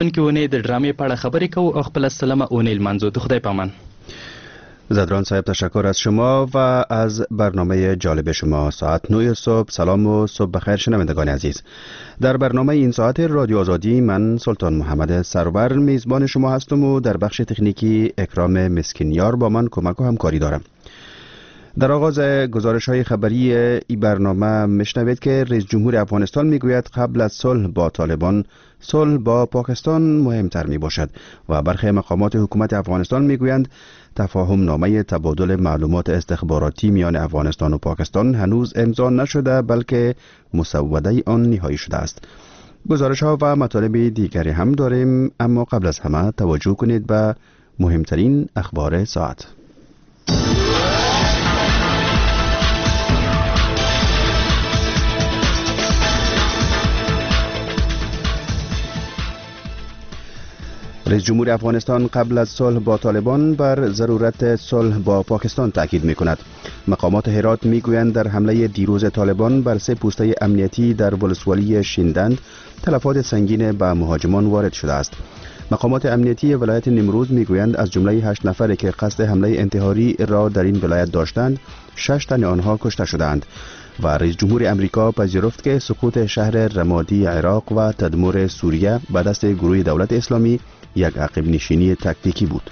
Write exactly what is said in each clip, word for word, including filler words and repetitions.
که ونې د ډرامې په اړه خبرې کوو او خپل سلامه اونۍ لمانځو. د خدای پامان. زدران صاحب تشکر از شما و از برنامه جالب شما. ساعت نه صبح. سلام و صبح بخیر شنوندگان عزیز. در برنامه این ساعت رادیو آزادی من سلطان محمد سرور میزبان شما هستم و در بخش تکنیکی اکرام مسکینیار با من کمک و همکاری دارم. در آغاز گزارش های خبری این برنامه مشنوید که رئیس جمهور افغانستان میگوید قبل از صلح با طالبان صلح با پاکستان مهمتر می باشد و برخی مقامات حکومت افغانستان میگویند تفاهم نامه تبادل معلومات استخباراتی میان افغانستان و پاکستان هنوز امضا نشده بلکه مسوده آن نهایی شده است. گزارش ها و مطالب دیگری هم داریم، اما قبل از همه توجه کنید به مهمترین اخبار ساعت. رئیس جمهور افغانستان قبل از صلح با طالبان بر ضرورت صلح با پاکستان تاکید می‌کند. مقامات هرات می‌گویند در حمله دیروز طالبان بر سه پوسته امنیتی در ولسوالی شیندند تلفات سنگین به مهاجمان وارد شده است. مقامات امنیتی ولایت نیمروز می‌گویند از جمله هشت نفری که قصد حمله انتحاری را در این ولایت داشتند، شش تن آنها کشته شدند. و رئیس جمهور امریکا پذیرفت که سقوط شهر رمادی عراق و تدمر سوریه به دست گروه دولت اسلامی یک عقب نشینی تاکتیکی بود.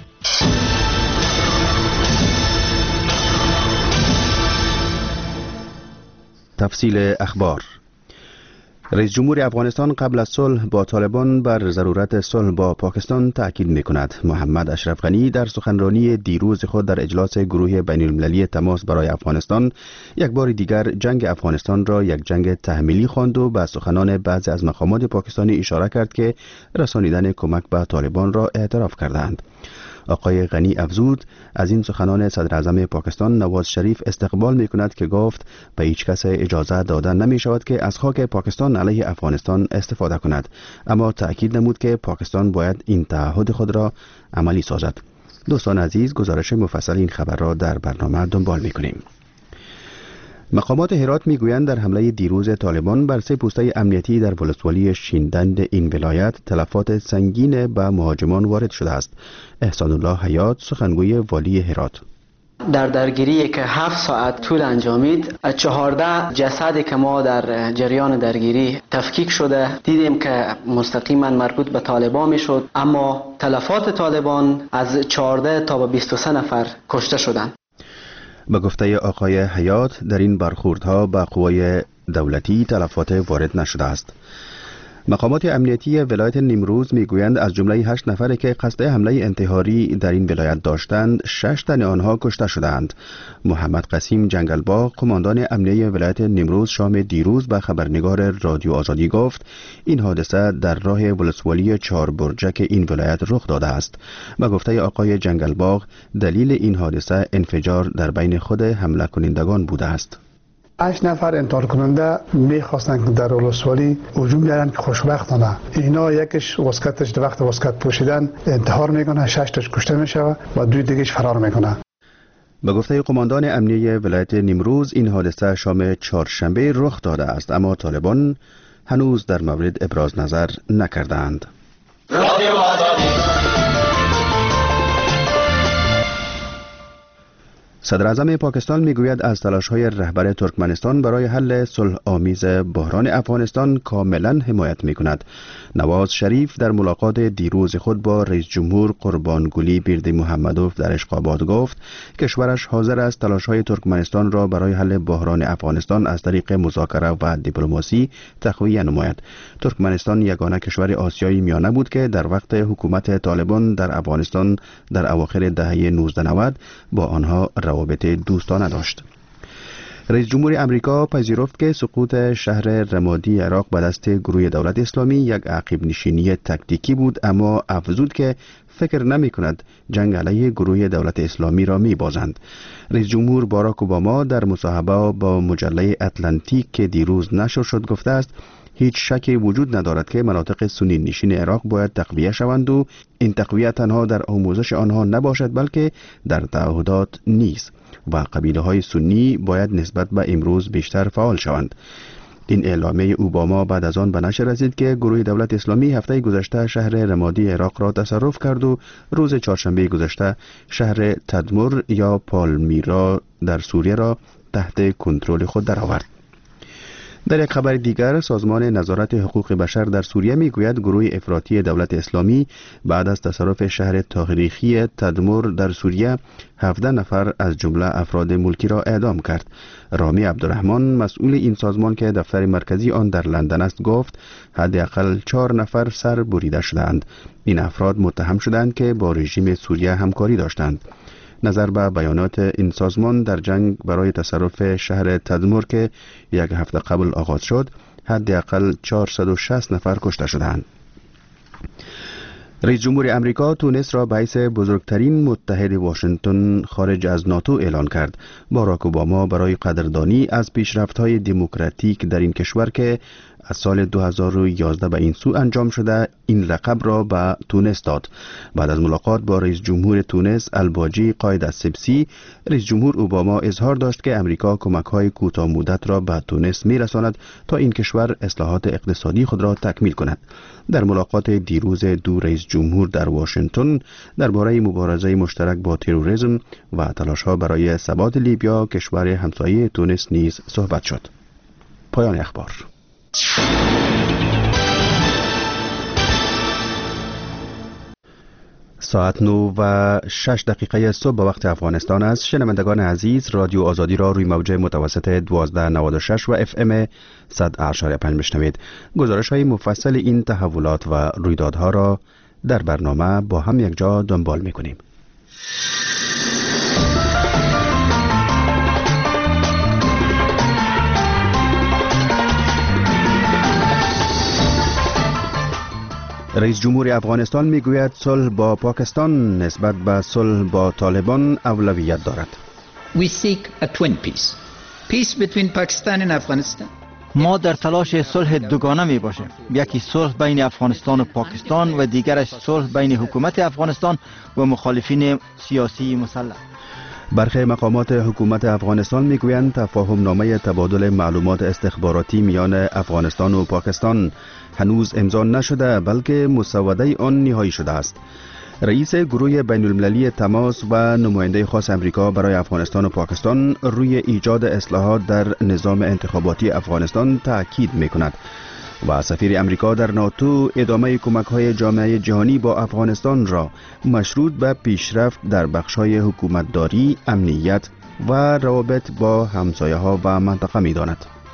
تفصیل اخبار. رئیس جمهور افغانستان قبل از صلح با طالبان بر ضرورت صلح با پاکستان تاکید می‌کند. محمد اشرف غنی در سخنرانی دیروز خود در اجلاس گروه بین المللی تماس برای افغانستان یک بار دیگر جنگ افغانستان را یک جنگ تحمیلی خواند و به سخنان بعضی از مقامات پاکستانی اشاره کرد که رسانیدن کمک به طالبان را اعتراف کردند. آقای غنی افزود از این سخنان صدر اعظم پاکستان نواز شریف استقبال می کند که گفت به هیچ کس اجازه داده نمی شود که از خاک پاکستان علیه افغانستان استفاده کند، اما تأکید نمود که پاکستان باید این تعهد خود را عملی سازد. دوستان عزیز، گزارش مفصل این خبر را در برنامه دنبال می کنیم. مقامات هرات میگویند در حمله دیروز طالبان بر سه پوسته امنیتی در ولسوالی شیندند این ولایت تلفات سنگین به مهاجمان وارد شده است. احسان الله حیات، سخنگوی والی هرات: در درگیری که هفت ساعت طول انجامید، چهارده جسدی که ما در جریان درگیری تفکیک شده دیدیم که مستقیما مربوط به طالبان میشد، اما تلفات طالبان از چهارده تا به بیست و سه نفر کشته شدند. به گفته آقای حیات در این برخوردها به قوای دولتی تلفات وارد نشده است. مقامات امنیتی ولایت نیمروز میگویند از جمله هشت نفری که قصد حمله انتحاری در این ولایت داشتند، شش تن آنها کشته شدند. محمد قسیم جنگلباغ، قماندان امنیتی ولایت نیمروز، شام دیروز به خبرنگار رادیو آزادی گفت این حادثه در راه ولسوالی چهار برجک این ولایت رخ داده است. به گفته آقای جنگلباغ دلیل این حادثه انفجار در بین خود حمله کنندگان بوده است. هشت نفر انتحار کننده میخواستن که در ولسوالی هجوم بیارن که خوشبختانه اینا یکیش واسکتش در وقت واسکت پوشیدن انتحار میکنه، شش تاش کشته میشه و دوی دیگهش فرار میکنه. به گفته قماندان امنیتی ولایت نیمروز این حادثه شام چهارشنبه رخ داده است، اما طالبان هنوز در مورد ابراز نظر نکردند. صدر اعظم پاکستان میگوید از تلاش‌های رهبر ترکمنستان برای حل صلح آمیز بحران افغانستان کاملا حمایت می‌کند. نواز شریف در ملاقات دیروز خود با رئیس جمهور قربانگلی بیردی محمدوف در اشقاباد گفت کشورش حاضر است تلاش‌های ترکمنستان را برای حل بحران افغانستان از طریق مذاکره و دیپلماسی تقویت نماید. ترکمنستان یگانه کشور آسیایی میانه بود که در وقت حکومت طالبان در افغانستان در اواخر دهه نوزده نود با آنها روابط دوستانه داشت. رئیس جمهور امریکا پذیرفت که سقوط شهر رمادی عراق به دست گروه دولت اسلامی یک عقب نشینی تاکتیکی بود، اما افزود که فکر نمی کند جنگ علیه گروه دولت اسلامی را می بازند. رئیس جمهور باراک اوباما در مصاحبه با مجله اتلانتیک که دیروز نشر شد گفته است هیچ شکی وجود ندارد که مناطق سنی نشین عراق باید تقویه شوند و این تقویه تنها در آموزش آنها نباشد بلکه در تعهدات نیز و قبیله های سنی باید نسبت به امروز بیشتر فعال شوند. این اعلامیه اوباما بعد از آن به نشر رسید که گروه دولت اسلامی هفته گذشته شهر رمادی عراق را تصرف کرد و روز چهارشنبه گذشته شهر تدمر یا پالمیرا در سوریه را تحت کنترل خود درآورد. در یک خبر دیگر، سازمان نظارت حقوق بشر در سوریه میگوید گروه افراطی دولت اسلامی بعد از تصرف شهر تاریخی تدمر در سوریه هفده نفر از جمله افراد ملکی را اعدام کرد. رامی عبدالرحمن مسئول این سازمان که دفتر مرکزی آن در لندن است گفت حداقل چهار نفر سر بریده شدند. این افراد متهم شدند که با رژیم سوریه همکاری داشتند. نظر به بیانات این سازمان در جنگ برای تصرف شهر تدمر که یک هفته قبل آغاز شد، حداقل چهارصد و شصت نفر کشته شدند. رئیس جمهور امریکا تونس را به حیث بزرگترین متحد واشنگتن خارج از ناتو اعلان کرد. باراک اوباما برای قدردانی از پیشرفت‌های دموکراتیک در این کشور که از سال دو هزار و یازده به این سو انجام شده این لقب را به تونس داد. بعد از ملاقات با رئیس جمهور تونس الباجی قائد السبسی، رئیس جمهور اوباما اظهار داشت که امریکا کمک‌های کوتاه مدت را به تونس می‌رساند تا این کشور اصلاحات اقتصادی خود را تکمیل کند. در ملاقات دیروز دو رئیس جمهور در واشنگتن درباره مبارزه مشترک با تروریسم و تلاش‌ها برای ثبات لیبیا کشور همسایه تونس نیز صحبت شد. پایان اخبار. ساعت نو و شش دقیقه صبح به وقت افغانستان است. شنوندگان عزیز، رادیو آزادی را روی موج متوسط دوازده نود و شش و اف ام صد اشاریه پنج بشنوید. گزارش های مفصل این تحولات و رویدادها را در برنامه با هم یک جا دنبال می کنیم. رئیس جمهور افغانستان میگوید صلح با پاکستان نسبت به صلح با طالبان اولویت دارد. We seek a twin peace. Peace between Pakistan and Afghanistan. ما در تلاش صلح دوگانه می باشیم. یکی صلح بین افغانستان و پاکستان و دیگرش صلح بین حکومت افغانستان و مخالفین سیاسی مسلح. برخی مقامات حکومت افغانستان میگویند تفاهم نامه تبادل معلومات استخباراتی میان افغانستان و پاکستان هنوز امضا نشده بلکه مسوده آن نهایی شده است. رئیس گروه بین المللی تماس و نماینده خاص امریکا برای افغانستان و پاکستان روی ایجاد اصلاحات در نظام انتخاباتی افغانستان تاکید میکند و سفیر امریکا در ناتو ادامه کمک‌های جامعه جهانی با افغانستان را مشروط به پیشرفت در بخش‌های حکومتداری، امنیت و روابط با همسایه‌ها و منطقه می‌داند.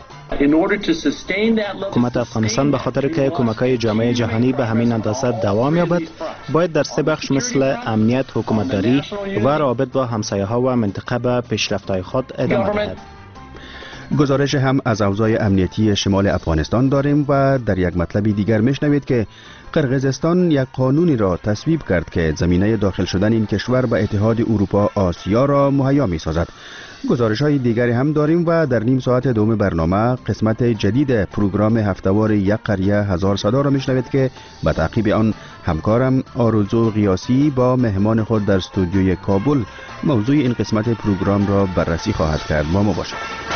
حکومت افغانستان به خاطر که کمک‌های جامعه جهانی به همین اندازه دوام یابد، باید در سه بخش مثل امنیت، حکومتداری و روابط با همسایه‌ها و منطقه به پیشرفت‌های خود ادامه دهد. گزارش هم از اوضاع امنیتی شمال افغانستان داریم و در یک مطلبی دیگر میشنوید که قرقیزستان یک قانونی را تصویب کرد که زمینه داخل شدن این کشور به اتحاد اروپا آسیا را مهیا می سازد. گزارش های دیگری هم داریم و در نیم ساعت دوم برنامه قسمت جدید پروگرام هفتهوار یک قریه هزار صدا را میشنوید که به تعقیب آن همکارم آرزو قیاسی با مهمان خود در استودیوی کابل موضوع این قسمت پروگرام را بررسی خواهد کرد. با ما باشید.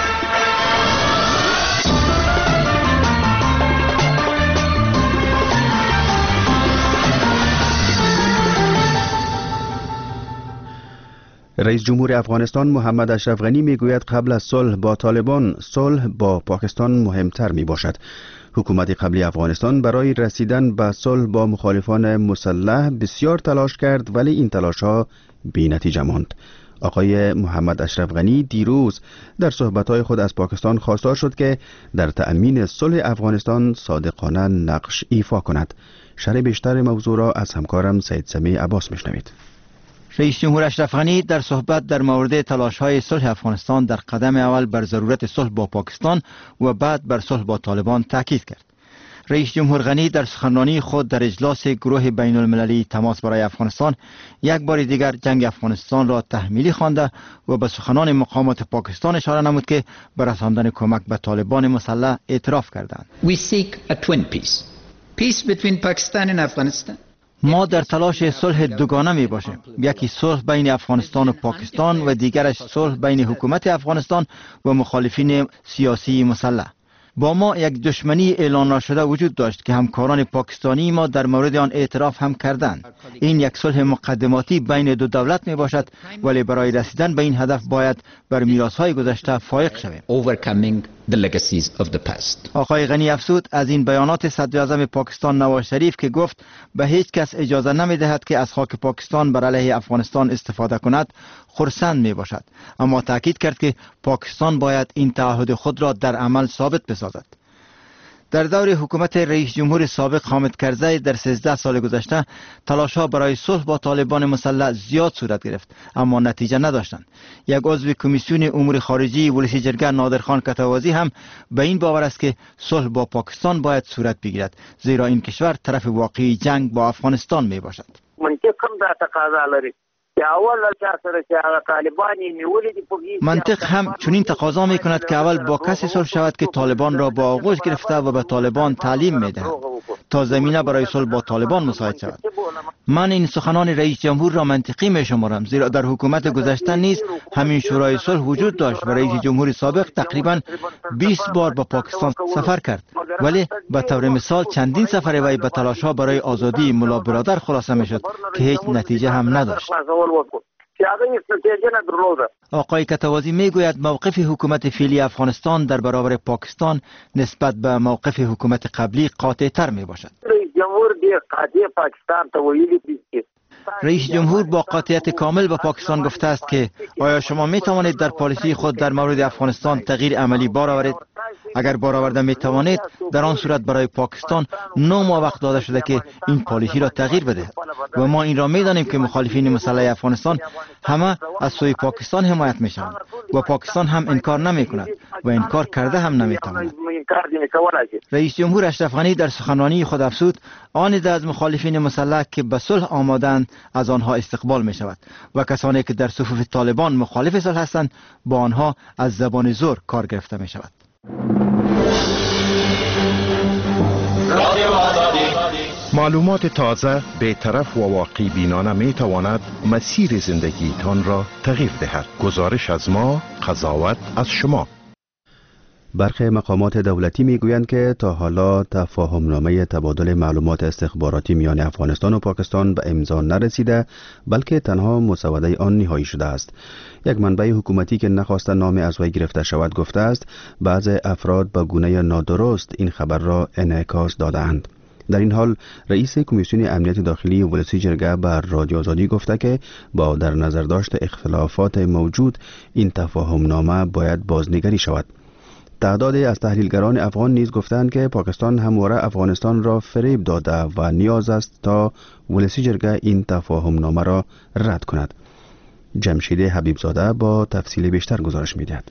رئیس جمهور افغانستان محمد اشرف غنی میگوید قبل از صلح با طالبان صلح با پاکستان مهمتر می باشد. حکومت قبلی افغانستان برای رسیدن به صلح با مخالفان مسلح بسیار تلاش کرد ولی این تلاش‌ها بی‌نتیجه ماند. آقای محمد اشرف غنی دیروز در صحبت‌های خود از پاکستان خواستار شد که در تأمین صلح افغانستان صادقانه نقش ایفا کند. شرح بیشتر موضوع را از همکارم سید سمیع عباس میشنوید. رئیس جمهور اشرف غنی در صحبت در مورد تلاش‌های صلح افغانستان در قدم اول بر ضرورت صلح با پاکستان و بعد بر صلح با طالبان تاکید کرد. رئیس جمهور غنی در سخنرانی خود در اجلاس گروه بین المللی تماس برای افغانستان یک بار دیگر جنگ افغانستان را تحمیلی خوانده و به سخنان مقامات پاکستان اشاره نمود که بر رساندن کمک به طالبان مسلح اعتراف کردند. We seek a twin peace. Peace between Pakistan and Afghanistan. ما در تلاش صلح دوگانه می باشیم. یکی صلح بین افغانستان و پاکستان و دیگرش صلح بین حکومت افغانستان و مخالفین سیاسی مسلح. با ما یک دشمنی اعلان نشده وجود داشت که همکاران پاکستانی ما در مورد آن اعتراف هم کردند. این یک صلح مقدماتی بین دو دولت می باشد، ولی برای رسیدن به این هدف باید بر میراث‌های گذشته فائق شویم. Overcoming the legacies of the past. آقای غنی افزود از این بیانات صدر اعظم پاکستان نواز شریف که گفت به هیچ کس اجازه نمی دهد که از خاک پاکستان بر علیه افغانستان استفاده کند خرسند می باشد، اما تاکید کرد که پاکستان باید این تعهد خود را در عمل ثابت بسازد. در دور حکومت رئیس جمهور سابق حامد کرزی در سیزده سال گذشته تلاش‌ها برای صلح با طالبان مسلح زیاد صورت گرفت، اما نتیجه نداشتند. یک عضو کمیسیون امور خارجی ولسی جرگه نادرخان کتوازی هم به این باور است که صلح با پاکستان باید صورت بگیرد، زیرا این کشور طرف واقعی جنگ با افغانستان می باشد. منطق هم دا تقاضا لري که اول چا سره چې هغه طالبان نیولې دي په منطق هم چنین تقاضا می کند که اول با کسی صلح شود که طالبان را با آغوش گرفته و به طالبان تعلیم می دهد تا زمینه برای صلح با طالبان مساعد شود. من این سخنان رئیس جمهور را منطقی می شمارم، زیرا در حکومت گذشته نیز همین شورای صلح وجود داشت و رئیس جمهور سابق تقریبا بیست بار به پاکستان سفر کرد، ولی به طور مثال چندین سفر وی به تلاش‌ها برای آزادی ملا برادر خلاصه می شد که هیچ نتیجه هم نداشت. آقای کتوازی می گوید موقف حکومت فعلی افغانستان در برابر پاکستان نسبت به موقف حکومت قبلی قاطع تر می باشد. رئیس جمهور با قاطعیت کامل به پاکستان گفته است که آیا شما می توانید در پالیسی خود در مورد افغانستان تغییر عملی بار آورید؟ اگر بار آورده می توانید، در آن صورت برای پاکستان نه ماه وقت داده شده که این پالیسی را تغییر بده و ما این را می دانیم که مخالفین مسلح افغانستان همه از سوی پاکستان حمایت می شوند و پاکستان هم انکار نمی کند و انکار کرده هم نمی تواند. رئیس جمهور اشرف غنی در سخنرانی خود افزود آن عده از مخالفین مسلح که به صلح آمادند از آنها استقبال می شود و کسانی که در صفوف طالبان مخالف صلح هستند با آنها از زبان زور کار گرفته می شود. معلومات تازه، بی‌طرف و واقعی بینانه می تواند مسیر زندگیتان را تغییر دهد. گزارش از ما، قضاوت از شما. برخی مقامات دولتی میگویند که تا حالا تفاهمنامه تبادل معلومات استخباراتی میان افغانستان و پاکستان به امضا نرسیده، بلکه تنها مسوده آن نهایی شده است. یک منبع حکومتی که نخواست نام از وی گرفته شود گفته است بعضی افراد به گونه نادرست این خبر را انعکاس دادند. در این حال رئیس کمیسیون امنیت داخلی ولسی جرگه بر رادیو آزادی گفته که با در نظر داشت اختلافات موجود این تفاهمنامه باید بازنگری شود. تعدادی از تحلیلگران افغان نیز گفتند که پاکستان همواره افغانستان را فریب داده و نیاز است تا ولسی جرگه این تفاهمنامه را رد کند. جمشید حبیبزاده با تفصیل بیشتر گزارش می‌دهد.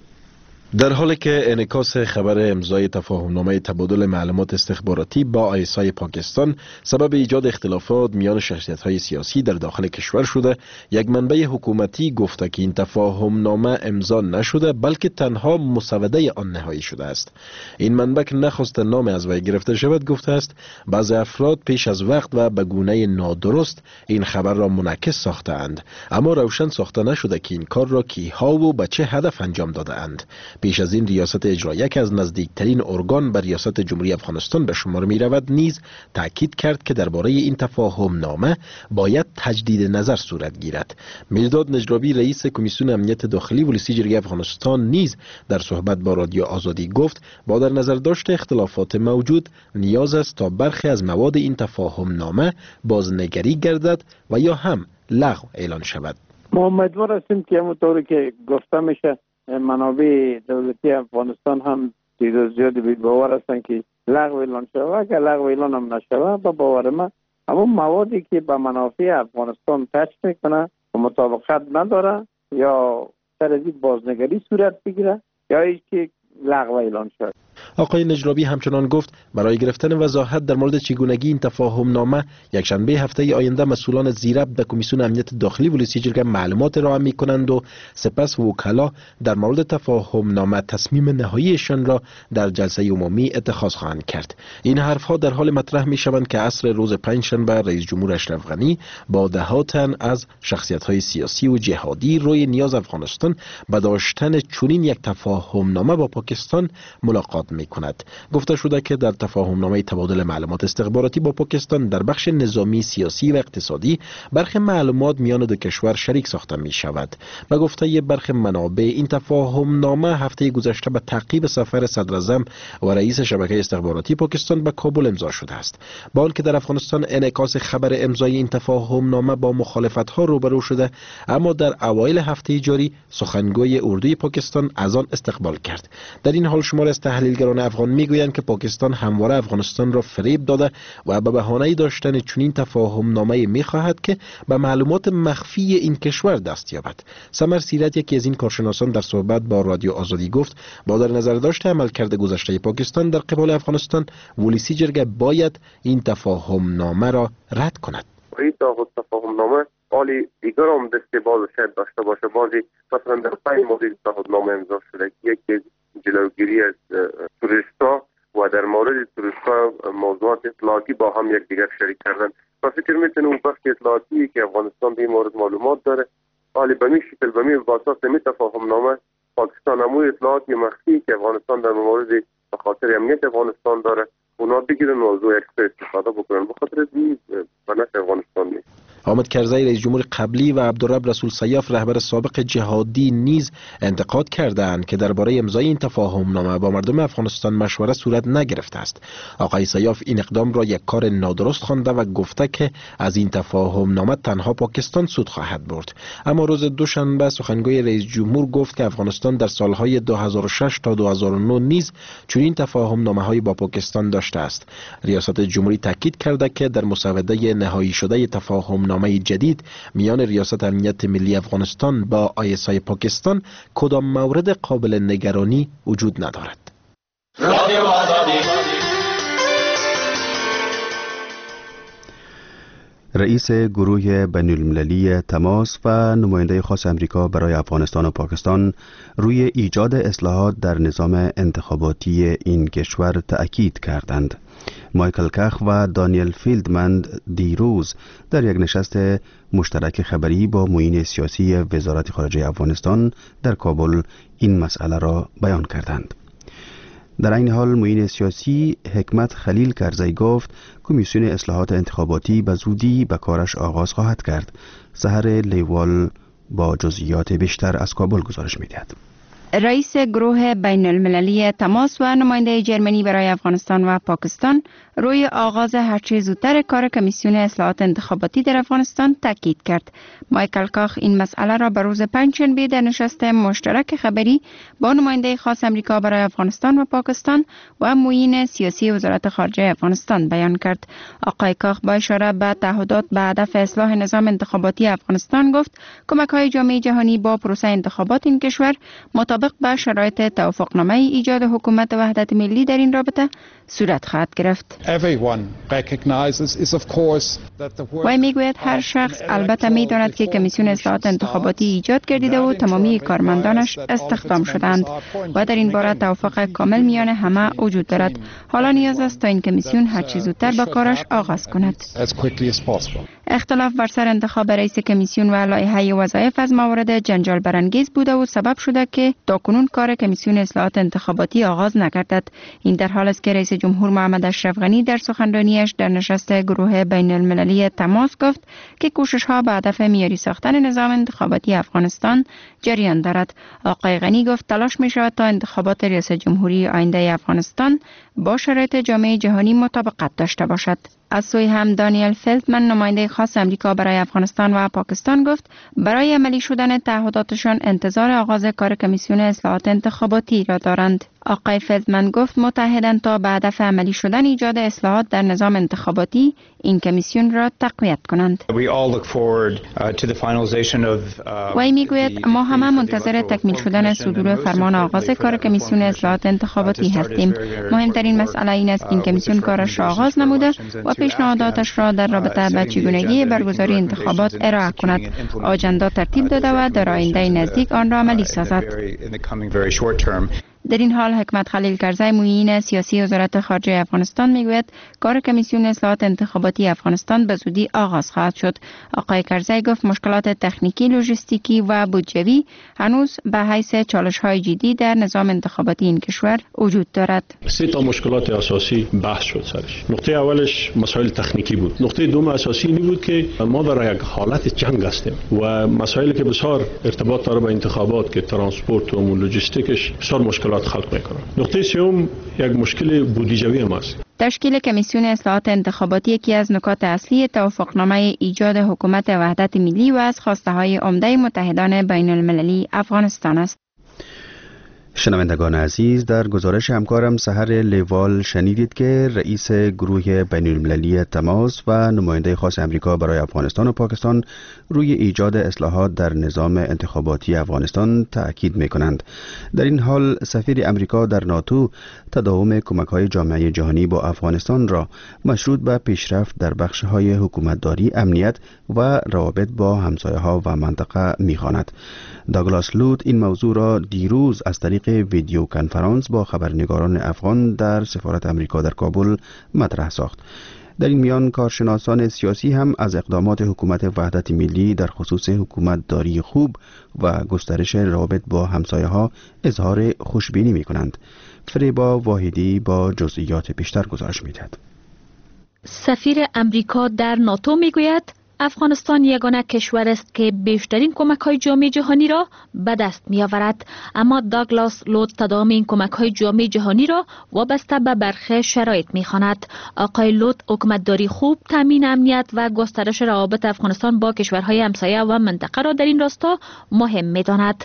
در حالی که انعکاس خبر امضای تفاهمنامه تبادل معلومات استخباراتی با آی اس آی پاکستان سبب ایجاد اختلافات میان شخصیت‌های سیاسی در داخل کشور شده، یک منبع حکومتی گفته که این تفاهمنامه امضا نشده بلکه تنها مسوده آن نهایی شده است. این منبع که نخواست نام از وی گرفته شود گفته است بعضی افراد پیش از وقت و به گونه نادرست این خبر را منعکس ساخته‌اند، اما روشن ساخته نشده که این کار را کیها و به چه هدف انجام داده‌اند. پیش از این ریاست اجرایی که از نزدیکترین ارگان بر ریاست جمهوری افغانستان به شمار می رود نیز تاکید کرد که درباره این تفاهم نامه باید تجدید نظر صورت گیرد. مرداد نجرابی رئیس کمیسیون امنیت داخلی ولسی جرگه افغانستان نیز در صحبت با رادیو آزادی گفت با در نظر داشت اختلافات موجود نیاز است تا برخی از مواد این تفاهم نامه بازنگری گردد و یا هم لغو اعلان شود. ما امیدوار هستیم که همونطوری که گفته میشه منابع دولتی افغانستان هم تعداد زیادی به باور هستند که لغو اعلان شود. اگر لغو اعلان هم نشود به باور من همون موادی که به منافع افغانستان تچ میکنه و مطابقت نداره یا تردید بازنگری صورت بگیره یا اینکه لغو اعلان شد. آقای نجرابی همچنان گفت برای گرفتن وضاحت در مورد چگونگی این تفاهم نامه یکشنبه هفته آینده مسئولان زیربط به کمیسیون امنیت داخلی ولسی جرگه معلومات ارائه می‌کنند و سپس وکلا در مورد تفاهم نامه تصمیم نهاییشان را در جلسه عمومی اتخاذ خواهند کرد. این حرفها در حال مطرح می‌شوند که عصر روز پنجشنبه رئیس جمهور اشرف غنی با دهها تن از شخصیت‌های سیاسی و جهادی روی نیاز افغانستان به داشتن چنین یک تفاهم نامه با پاکستان ملاقات ایجاد می کند. گفته شده که در تفاهم نامه تبادل معلومات استخباراتی با پاکستان در بخش نظامی، سیاسی و اقتصادی برخی معلومات میان دو کشور شریک ساخته می شود. و گفته برخی منابع این تفاهم نامه هفته گذشته به تعقیب سفر صدر اعظم و رئیس شبکه استخباراتی پاکستان به کابل امضا شده است. با آنکه در افغانستان انعکاس خبر امضای این تفاهم نامه با مخالفت ها روبرو شده، اما در اوایل هفته جاری سخنگوی اردوی پاکستان از آن استقبال کرد. در این حال شمار از تحلیلگران افغان میگویند که پاکستان همواره افغانستان را فریب داده و به بهانه داشتن چنین تفاهم نامه میخواهد که به معلومات مخفی این کشور دست یابد. سمر سیرت، یکی از این کارشناسان، در صحبت با رادیو آزادی گفت با در نظر داشته عملکرد گذشته پاکستان در قبال افغانستان، ولسی جرگه باید این تفاهم نامه را رد کند. این تفاهم نامه حالی دیگر هم دستبال شاید داشته باشه. بازی مثلا در پای مورد تفاهم نامه امضا شده یکی جلوگیری از توریستا و در مورد توریستا موضوعات اطلاعاتی با هم یک دیگر شریک کردن. من فکر میکنم اون بخش اطلاعاتی که افغانستان به این مورد معلومات داره، حالی به می شکل به می واساس می تفاهم نامه پاکستان همون اطلاعاتی مخفی که افغانستان در مورد به خاطر امنیت افغانستان داره اونا بگیرن موضوع اکسپرس استفاده بکنن. به خاطر این به نفع افغانستان نیست. حامد کرزی رئیس جمهور قبلی و عبدالرب رسول سیاف رهبر سابق جهادی نیز انتقاد کردند که درباره امضای این تفاهم نامه با مردم افغانستان مشوره صورت نگرفته است. آقای سیاف این اقدام را یک کار نادرست خوانده و گفته که از این تفاهم نامه تنها پاکستان سود خواهد برد. اما روز دوشنبه سخنگوی رئیس جمهور گفت که افغانستان در سالهای دو هزار و شش تا دو هزار و نه نیز چنین تفاهم نامه‌های با پاکستان داشته است. ریاست جمهوری تاکید کرده که در مسوده نهایی شده تفاهم نامه جدید میان ریاست امنیت ملی افغانستان با آی اس آی پاکستان کدام مورد قابل نگرانی وجود ندارد. رئیس گروه بین المللی تماس و نماینده خاص امریکا برای افغانستان و پاکستان روی ایجاد اصلاحات در نظام انتخاباتی این کشور تأکید کردند. مایکل کخ و دانیل فیلدمن دیروز در یک نشست مشترک خبری با معین سیاسی وزارت خارجه افغانستان در کابل این مسئله را بیان کردند. در این حال معین سیاسی حکمت خلیل کرزی گفت کمیسیون اصلاحات انتخاباتی به زودی به کارش آغاز خواهد کرد. سحر لیوال با جزئیات بیشتر از کابل گزارش می‌دهد. رئیس گروه بین المللی تماس و نماینده جرمنی برای افغانستان و پاکستان روی آغاز هرچه زودتر کار کمیسیون اصلاحات انتخاباتی در افغانستان تاکید کرد. مایکل کاخ این مسئله را به روز پنجشنبه در نشست مشترک خبری با نماینده خاص امریکا برای افغانستان و پاکستان و معین سیاسی وزارت خارجه افغانستان بیان کرد. آقای کاخ با اشاره به تعهدات به هدف اصلاح نظام انتخاباتی افغانستان گفت کمک‌های جامعه جهانی با پروسه انتخابات این کشور مطابق با شرایط توافقنامه ایجاد حکومت وحدت ملی در این رابطه صورت خواهد گرفت. و میگوید هر شخص البته میداند که کمیسیون اصلاحات انتخاباتی ایجاد گردیده و تمامی کارمندانش استخدام شدند و در این باره توافق کامل میان همه وجود دارد. حالا نیاز است تا این کمیسیون هر چه زودتر با کارش آغاز کند. اختلاف بر سر انتخاب رئیس کمیسیون و لایحه وظایف از موارد جنجال برانگیز بوده و سبب شده که تاکنون کار کمیسیون اصلاحات انتخاباتی آغاز نگردد. این در حال است که رئیس جمهور محمد اشرف غنی در سخنرانیش در نشست گروه بین المللی تماس گفت که کوشش‌ها به هدف معیاری ساختن نظام انتخاباتی افغانستان جریان دارد. آقای غنی گفت تلاش می شود تا انتخابات ریاست جمهوری آینده افغانستان با شرایط جامعه جهانی مطابقت داشته باشد. از سوی هم دانیل فیلدمن نماینده خاص امریکا برای افغانستان و پاکستان گفت برای عملی شدن تعهداتشان انتظار آغاز کار کمیسیون اصلاحات انتخاباتی را دارند. آقای فیلدمن گفت متحدن تا به هدف عملی شدن ایجاد اصلاحات در نظام انتخاباتی این کمیسیون را تقویت کنند. وی میگوید ما همه منتظر تکمیل شدن صدور فرمان آغاز کار کمیسیون اصلاحات انتخاباتی هستیم. مهمترین مسئله این است که این کمیسیون کارش را آغاز نموده و پیشنهاداتش را در رابطه با چگونگی برگزاری انتخابات ارائه کند. آجندا ترتیب داده و در آینده نزدیک آن را عملی سازد. در این حال حکمت خلیل کرزی معین سیاسی وزارت خارجه افغانستان میگوید کار کمیسیون اصلاحات انتخاباتی افغانستان به زودی آغاز خواهد شد. آقای کرزی گفت مشکلات تکنیکی، لوجستیکی و بودجوی هنوز به حیث چالش‌های جدی در نظام انتخاباتی این کشور وجود دارد. سه تا مشکلات اساسی بحث شد سرش. نقطه اولش مسائل تکنیکی بود. نقطه دوم اساسی این بود که ما در یک حالت جنگ هستیم و مسائلی که بسیار ارتباط داره با انتخابات که ترانسپورت و لوجستیکش بسیار مشکلات خلق میکنه. نقطه سوم یک مشکل بودجوی ماست. تشکیل کمیسیون اصلاحات انتخاباتی یکی از نکات اصلی توافقنامه ایجاد حکومت وحدت ملی و از خواسته‌های عمده متحدان بین المللی افغانستان است. شنوندگان عزیز، در گزارش همکارم سحر لیوال شنیدید که رئیس گروه بین المللی تماس و نماینده خاص امریکا برای افغانستان و پاکستان روی ایجاد اصلاحات در نظام انتخاباتی افغانستان تأکید می کنند. در این حال سفیر امریکا در ناتو تداوم کمک‌های جامعه جهانی با افغانستان را مشروط به پیشرفت در بخش‌های حکومتداری، امنیت و روابط با همسایه‌ها و منطقه می‌خواند. داگلاس لوت این موضوع را دیروز از طریق ویدیو کنفرانس با خبرنگاران افغان در سفارت امریکا در کابل مطرح ساخت. در این میان کارشناسان سیاسی هم از اقدامات حکومت وحدت ملی در خصوص حکومت داری خوب و گسترش روابط با همسایه‌ها اظهار خوشبینی می‌کنند. فریبا واحدی با جزئیات بیشتر گزارش می‌دهد. سفیر امریکا در ناتو میگوید افغانستان یگانه کشور است که بیشترین کمک‌های جامعه جهانی را به دست می‌آورد، اما داگلاس لوت تداوم این کمک‌های جامعه جهانی را وابسته به برخی شرایط می‌خواند. آقای لوت حکومتداری خوب، تامین امنیت و گسترش روابط افغانستان با کشورهای همسایه و منطقه را در این راستا مهم می‌داند.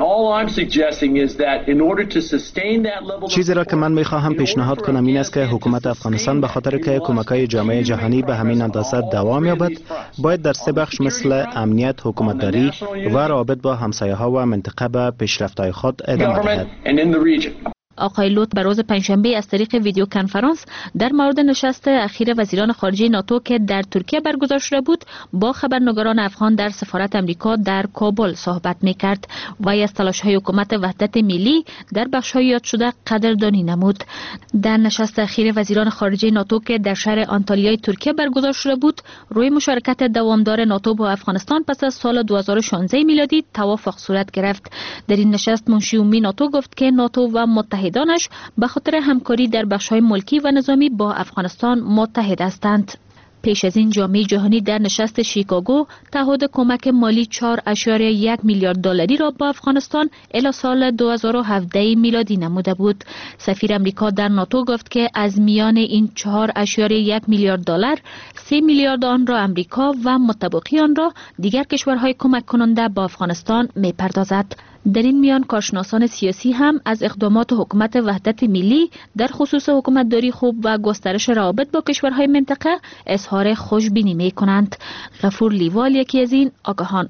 چیزی را که من میخواهم پیشنهاد کنم این است که حکومت افغانستان به خاطر که کمک‌های جامعه جهانی به همین اندازه دوام یابد، باید در سه بخش مثل امنیت، حکومتداری و روابط با همسایه‌ها و منطقه به پیشرفت‌های خود ادامه دهد. آقای لوت به روز پنجشنبه از طریق ویدیو کنفرانس در مورد نشست اخیر وزیران خارجه ناتو که در ترکیه برگزار شده بود با خبرنگاران افغان در سفارت امریکا در کابل صحبت میکرد و از تلاش‌های حکومت وحدت ملی در بخش‌های یاد شده قدردانی نمود. در نشست اخیر وزیران خارجه ناتو که در شهر آنتالیای ترکیه برگزار شده بود روی مشارکت دوامدار ناتو با افغانستان پس از سال دو هزار و شانزده میلادی توافق صورت گرفت. در این نشست منشی عمومی ناتو گفت که ناتو و متحدانش به خاطر همکاری در بخش‌های ملکی و نظامی با افغانستان متحد هستند. پیش از این جامعه جهانی در نشست شیکاگو تعهد کمک مالی چهار ممیز یک میلیارد دلاری را با افغانستان الی سال دو هزار و هفده میلادی نموده بود. سفیر امریکا در ناتو گفت که از میان این چهار ممیز یک میلیارد دلار سه میلیارد آن را امریکا و متبقی آن را دیگر کشورهای کمک کننده با افغانستان میپردازد. در این میان کارشناسان سیاسی هم از اقدامات حکومت وحدت ملی در خصوص حکومتداری خوب و گسترش روابط با کشورهای منطقه اظهار خوشبینی می کنند. غفور لیوال یکی از این آگاهان: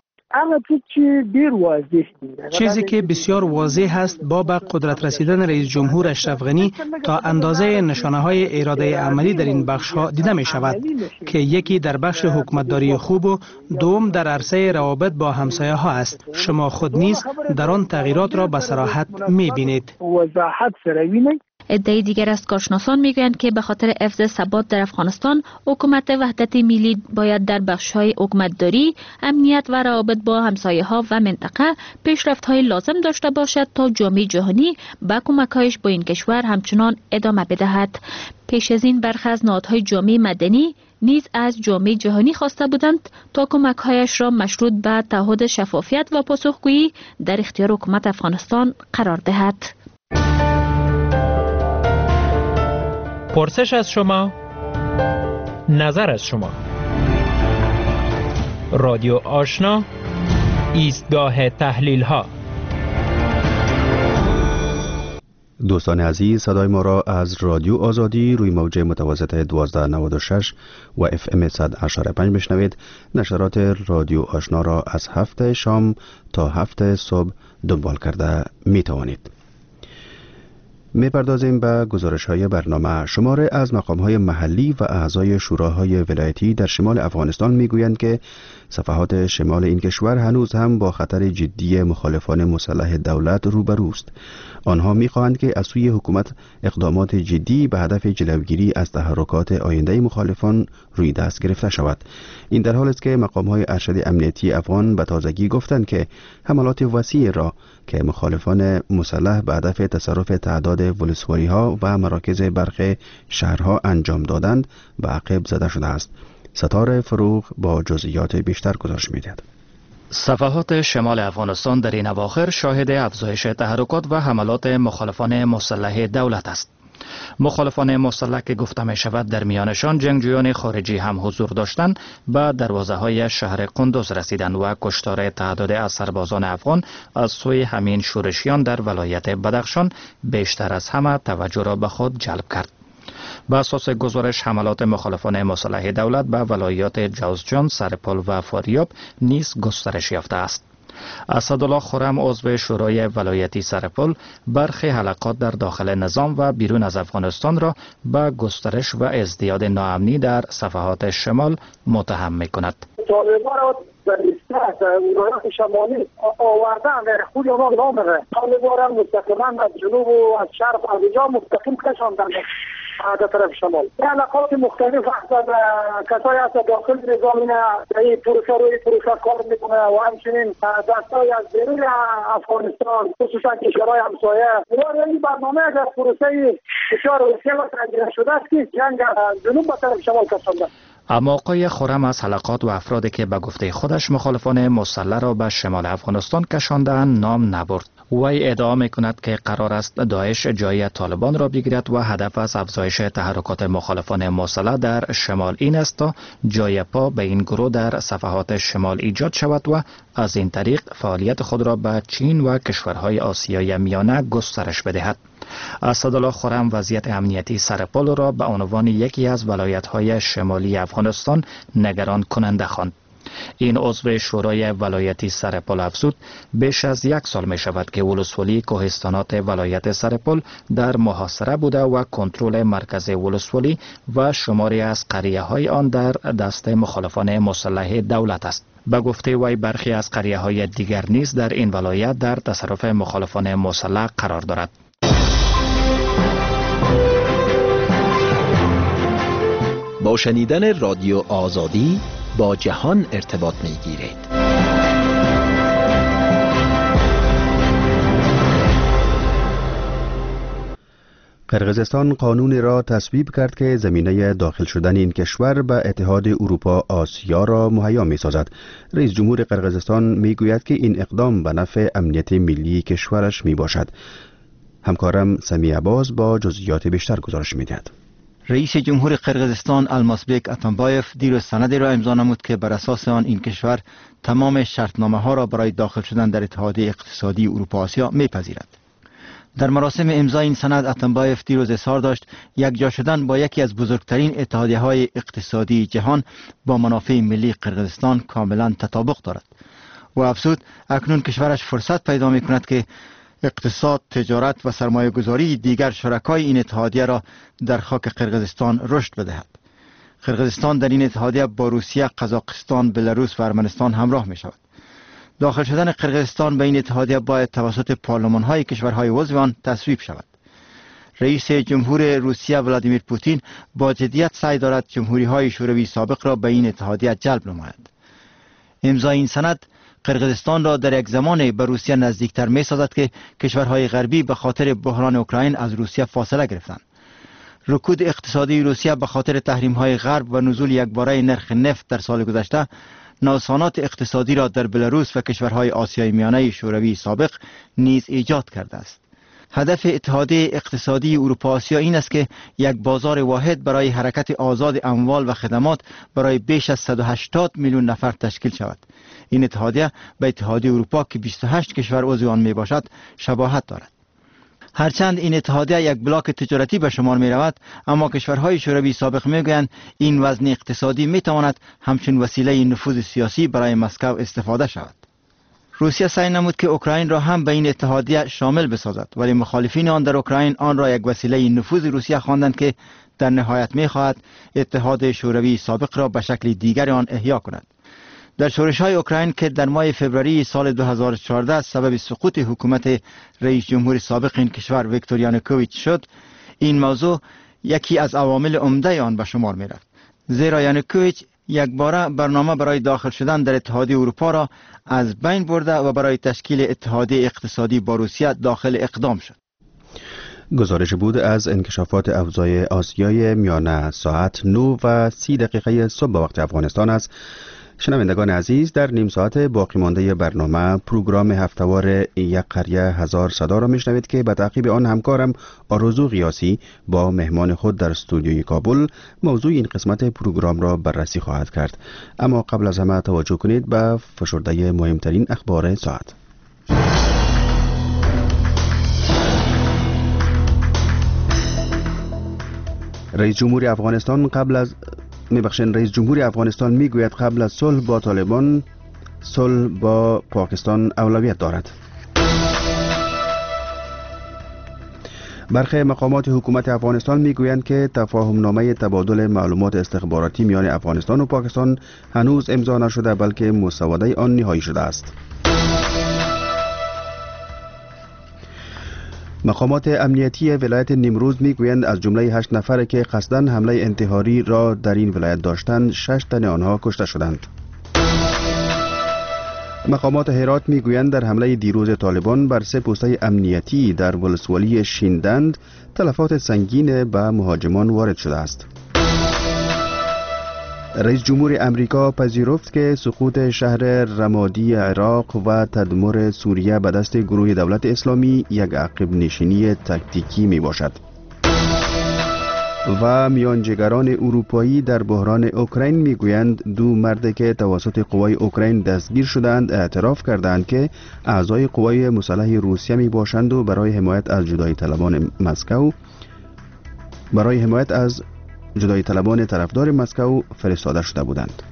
چیزی که بسیار واضح است باب قدرت رسیدن رئیس جمهور اشرف غنی تا اندازه نشانه های اراده عملی در این بخش ها دیده می شود که یکی در بخش حکومتداری خوب و دوم در عرصه روابط با همسایه ها است. شما خود نیز در آن تغییرات را به صراحت می بینید. عده دیگر از کارشناسان میگویند که به خاطر حفظ ثبات در افغانستان حکومت وحدت ملی باید در بخش‌های حکومتداری، امنیت و روابط با همسایه‌ها و منطقه پیشرفت‌های لازم داشته باشد تا جامعه جهانی به کمک‌هایش با این کشور همچنان ادامه بدهد. پیش از این برخی از نهادهای جامعه مدنی نیز از جامعه جهانی خواسته بودند تا کمک‌هایش را مشروط به تعهد شفافیت و پاسخگویی در اختیار حکومت افغانستان قرار دهد. پرسش از شما، نظر از شما. رادیو آشنا، ایستگاه تحلیل ها. دوستان عزیز، صدای ما را از رادیو آزادی روی موج متوسط دوازده نود و شش و اف ام صد و هشت و پنج بشنوید. نشرات رادیو آشنا را از هفت شام تا هفت صبح دنبال کرده می توانید. می‌پردازیم به گزارش‌های برنامه. شماره از مقام‌های محلی و اعضای شوراهای ولایتی در شمال افغانستان می‌گویند که صفحات شمال این کشور هنوز هم با خطر جدی مخالفان مسلح دولت روبروست. آنها می‌خواهند که از سوی حکومت اقدامات جدی به هدف جلوگیری از تحرکات آینده مخالفان روی دست گرفته شود. این در حالی است که مقام‌های ارشد امنیتی افغان به تازگی گفتند که حملات وسیع را که مخالفان مسلح به هدف تصرف تعداد ولسواری‌ها و مراکز برخی شهرها انجام دادند به عقب زده شده است. ستاره فروغ با جزئیات بیشتر گزارش می‌دهد. صفحات شمال افغانستان در این اواخر شاهد افزایش تحرکات و حملات مخالفان مسلح دولت است. مخالفان مسلح که گفته می شود در میانشان جنگجویان خارجی هم حضور داشتند به دروازه های شهر قندوز رسیدند و کشتار تعداد از سربازان افغان از سوی همین شورشیان در ولایت بدخشان بیشتر از همه توجه را به خود جلب کرد. بر اساس گزارش حملات مخالفان مسلح دولت به ولایات جوزجان، سرپل و فاریاب نیز گسترش یافته است. اسدالله خرم عضو شورای ولایتی سرپل برخی حلقات در داخل نظام و بیرون از افغانستان را به گسترش و ازدیاد ناامنی در صفحات شمال متهم می کند. طالبان را در لیست ولایات شمالی آوردن در خود ما نامره. طالبان را مستقیما از جنوب و از شرق از اینجا مستقیم کشاندن در طرف شمال. علاقات مختلف هستند. کسایی هست داخل نظام این پروسه روی پروسه کار میکنه و همچنین دستای از بیرون افغانستان خصوصا کشورهای همسایه این برنامه از پروسه فشار وسیع و تنظیم شده است که جنگ جنوب به طرف شمال کشانده. اما آقای خرم از حلقات و افرادی که به گفته خودش مخالفان مسلح را به شمال افغانستان کشانده‌اند نام نبرد. وی ادعا می‌کند که قرار است داعش جای طالبان را بگیرد و هدف از افزایش تحرکات مخالفان مسلح در شمال این است تا جای پا به این گروه در صفحات شمال ایجاد شود و از این طریق فعالیت خود را به چین و کشورهای آسیای میانه گسترش بدهد. اسدالله خرم وضعیت امنیتی سرپل را به عنوان یکی از ولایت‌های شمالی افغانستان نگران کننده خواند. این عضو شورای ولایتی سرپل افزود بیش از یک سال می شود که ولسوالی کوهستانات ولایت سرپل در محاصره بوده و کنترل مرکز ولسوالی و شماری از قریه های آن در دست مخالفان مسلح دولت است. به گفته وی برخی از قریه های دیگر نیز در این ولایت در تصرف مخالفان مسلح قرار دارد. با شنیدن رادیو آزادی با جهان ارتباط می گیرید. قرقیزستان قانونی را تصویب کرد که زمینه داخل شدن این کشور به اتحاد اروپا آسیا را مهیا می سازد. رئیس جمهور قرقیزستان می گوید که این اقدام به نفع امنیت ملی کشورش می باشد. همکارم سمیع باز با جزئیات بیشتر گزارش می دهد. رئیس جمهور قرقیزستان المازبک اتامبایف دیروز سندی را امضا نمود که بر اساس آن این کشور تمام شرطنامه ها را برای داخل شدن در اتحادیه اقتصادی اروپا آسیا میپذیرد. در مراسم امضای این سند اتامبایف دیروز اظهار داشت یک جا شدن با یکی از بزرگترین اتحادیه های اقتصادی جهان با منافع ملی قرقیزستان کاملا تطابق دارد و افزود اکنون کشورش فرصت پیدا می کند که اقتصاد، تجارت و سرمایه گذاری دیگر شرکای این اتحادیه را در خاک قرقیزستان رشد بدهد. قرقیزستان در این اتحادیه با روسیه، قزاقستان، بلاروس و ارمنستان همراه می شود. داخل شدن قرقیزستان به این اتحادیه باید توسط پارلمان های کشورهای عضو آن تصویب شود. رئیس جمهور روسیه ولادیمیر پوتین با جدیت سعی دارد جمهوری های شوروی سابق را به این اتحادیه جلب نماید. امضای این سند قرقیزستان را در یک زمان به روسیه نزدیکتر می سازد که کشورهای غربی به خاطر بحران اوکراین از روسیه فاصله گرفتند. رکود اقتصادی روسیه به خاطر تحریم های غرب و نزول یکباره نرخ نفت در سال گذشته نوسانات اقتصادی را در بلاروس و کشورهای آسیای میانه شوروی سابق نیز ایجاد کرده است. هدف اتحادیه اقتصادی اروپا آسیا این است که یک بازار واحد برای حرکت آزاد اموال و خدمات برای بیش از صد و هشتاد میلیون نفر تشکیل شود. این اتحادیه به اتحادیه اروپا که بیست و هشت کشور عضو آن می باشد شباهت دارد. هرچند این اتحادیه یک بلاک تجارتی به شمار می رود، اما کشورهای شوروی سابق می گویند این وزن اقتصادی می تواند همچون وسیله نفوذ سیاسی برای مسکو استفاده شود. روسیه سعی نمود که اوکراین را هم به این اتحادیه شامل بسازد، ولی مخالفین آن در اوکراین آن را یک وسیله نفوذ روسیه خواندند که در نهایت می‌خواهد اتحاد شوروی سابق را به شکل دیگر آن احیا کند. در شورش‌های اوکراین که در ماه فوریه سال دو هزار و چهارده سبب سقوط حکومت رئیس جمهور سابق این کشور ویکتور یانوکوویچ شد، این موضوع یکی از عوامل عمده آن به شمار می‌رفت. زیرا یانوکوویچ یک باره برنامه برای داخل شدن در اتحادیه اروپا را از بین برده و برای تشکیل اتحادیه اقتصادی با روسیه داخل اقدام شد. گزارش بود از انکشافات افزای آسیای میانه ساعت نه و سی دقیقه صبح به وقت افغانستان است. شنوندگان عزیز، در نیم ساعت باقی مانده برنامه پروگرام هفته‌وار یک قریه هزار صدا را میشنوید که به تعقیب آن همکارم آرزو قیاسی با مهمان خود در استودیوی کابل موضوع این قسمت پروگرام را بررسی خواهد کرد. اما قبل از همه توجه کنید به فشرده مهمترین اخبار ساعت. رئیس جمهور افغانستان قبل از میبخشن رئیس جمهور افغانستان میگوید قبل از صلح با طالبان صلح با پاکستان اولویت دارد. برخی مقامات حکومت افغانستان میگویند که تفاهم نامه تبادل معلومات استخباراتی میان افغانستان و پاکستان هنوز امضا نشده، بلکه مسوده آن نهایی شده است. مقامات امنیتی ولایت نیمروز میگویند از جمله هشت نفر که قصداً حمله انتحاری را در این ولایت داشتند، شش تن آنها کشته شدند. مقامات هرات میگویند در حمله دیروز طالبان بر سه پوسته امنیتی در ولسوالی شیندند تلفات سنگین به مهاجمان وارد شده است. رئیس جمهور امریکا پذیرفت که سقوط شهر رمادی عراق و تدمر سوریه به دست گروه دولت اسلامی یک عقب نشینی تاکتیکی می باشد. و میانجیگران اروپایی در بحران اوکراین میگویند دو مرد که توسط قوای اوکراین دستگیر شدند اعتراف کردند که اعضای قوای مسلح روسیه می باشند و برای حمایت از جدایی طلبان مسکو برای حمایت از جدایی طلبان طرفدار مسکو فرستاده شده بودند.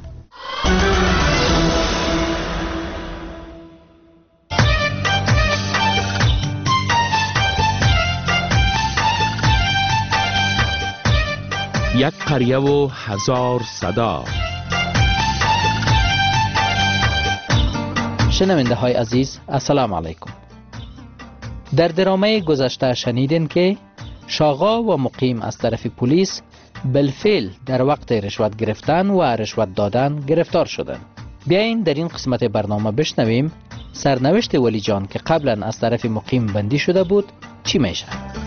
یک قریه و هزار صدا. شنونده های عزیز، السلام علیکم. در درامه گذشته شنیدین که شاغا و مقیم از طرف پلیس بالفعل در وقت رشوت گرفتن و رشوت دادن گرفتار شدند. بیاین در این قسمت برنامه بشنویم سرنوشت ولی جان که قبلا از طرف مقیم بندی شده بود چی میشه.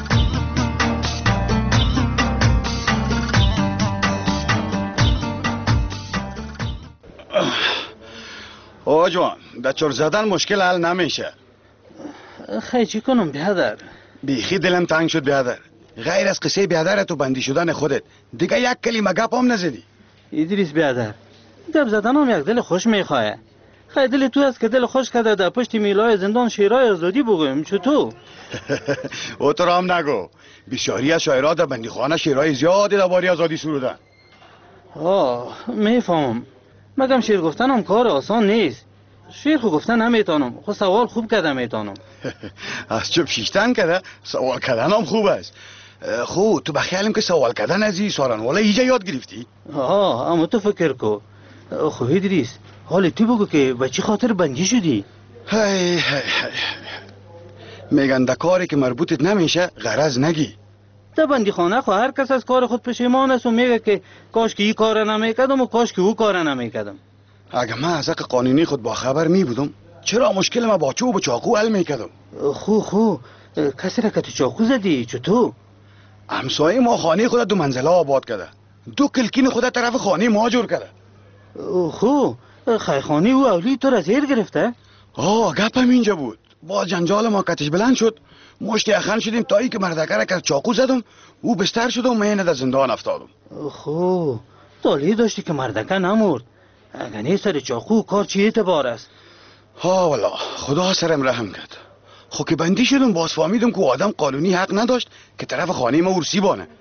آقا جوان، دچار زدن مشکل حل نمیشه. خیلی چی کنم بیادر؟ بیخی دلم تنگ شد بیادر. غیر از قصه بیادرت و بندی شدن خودت دیگه یک کلمه گپ هم نزدی. ادریس بیادر، گپ زدن هم یک دل خوش میخواه. خیلی دل تو است که دل خوش کرده در پشت میلای زندان شیرای آزادی بگویم. چطور؟ او تو رام نگو. بسیاری از شاعرها در بندیخانه شیرای زیادی درباره آزادی سرودن. آه میفهمم، مگم شعر گفتن هم کار آسان نیست. شعر خو گفتن نمیتونم، خو سوال خوب کردم میتونم. از چوب شیشتن کرده سوال کردن هم خوب است. خو تو بخیالیم که سوال کردن از این سارنوالا ایجا یاد گرفتی؟ آه اما تو فکر کو. خو ادریس، حالی تو بگو که به چی خاطر بندی شدی؟ های های های میگن در کاری که مربوطت نمیشه غرض نگی. در بندی خانه خو هر کس از کار خود پشیمان است و میگه که کاش که این کار نمیکردم و کاش که او کار نمیکردم. اگه من از حق قانونی خود با خبر می بودم چرا مشکل ما با چوب و چاقو حل میکردم؟ خو خو کسی را که تو چاقو زدی چطور؟ همسایه ما خانه خود دو منزله آباد کرده، دو کلکین خود طرف خانه ما جور کرده. خو خیخانه او اولی تو را زیر گرفته؟ آه گپم اینجا بود. با جنجال ما کتش بلند شد، مشتی اخن شدیم تا ای که مردکه را که چاقو زدم او بستر شد و من در زندان افتادم. خو دالی داشتی که مردکه نمورد، اگه نیست سر چاقو کار چی اعتبار است؟ ها والا خدا سرم رحم کرد. خو که بندی شدم باز فهمیدم که آدم قانونی حق نداشت که طرف خانه ما ورسی بانه.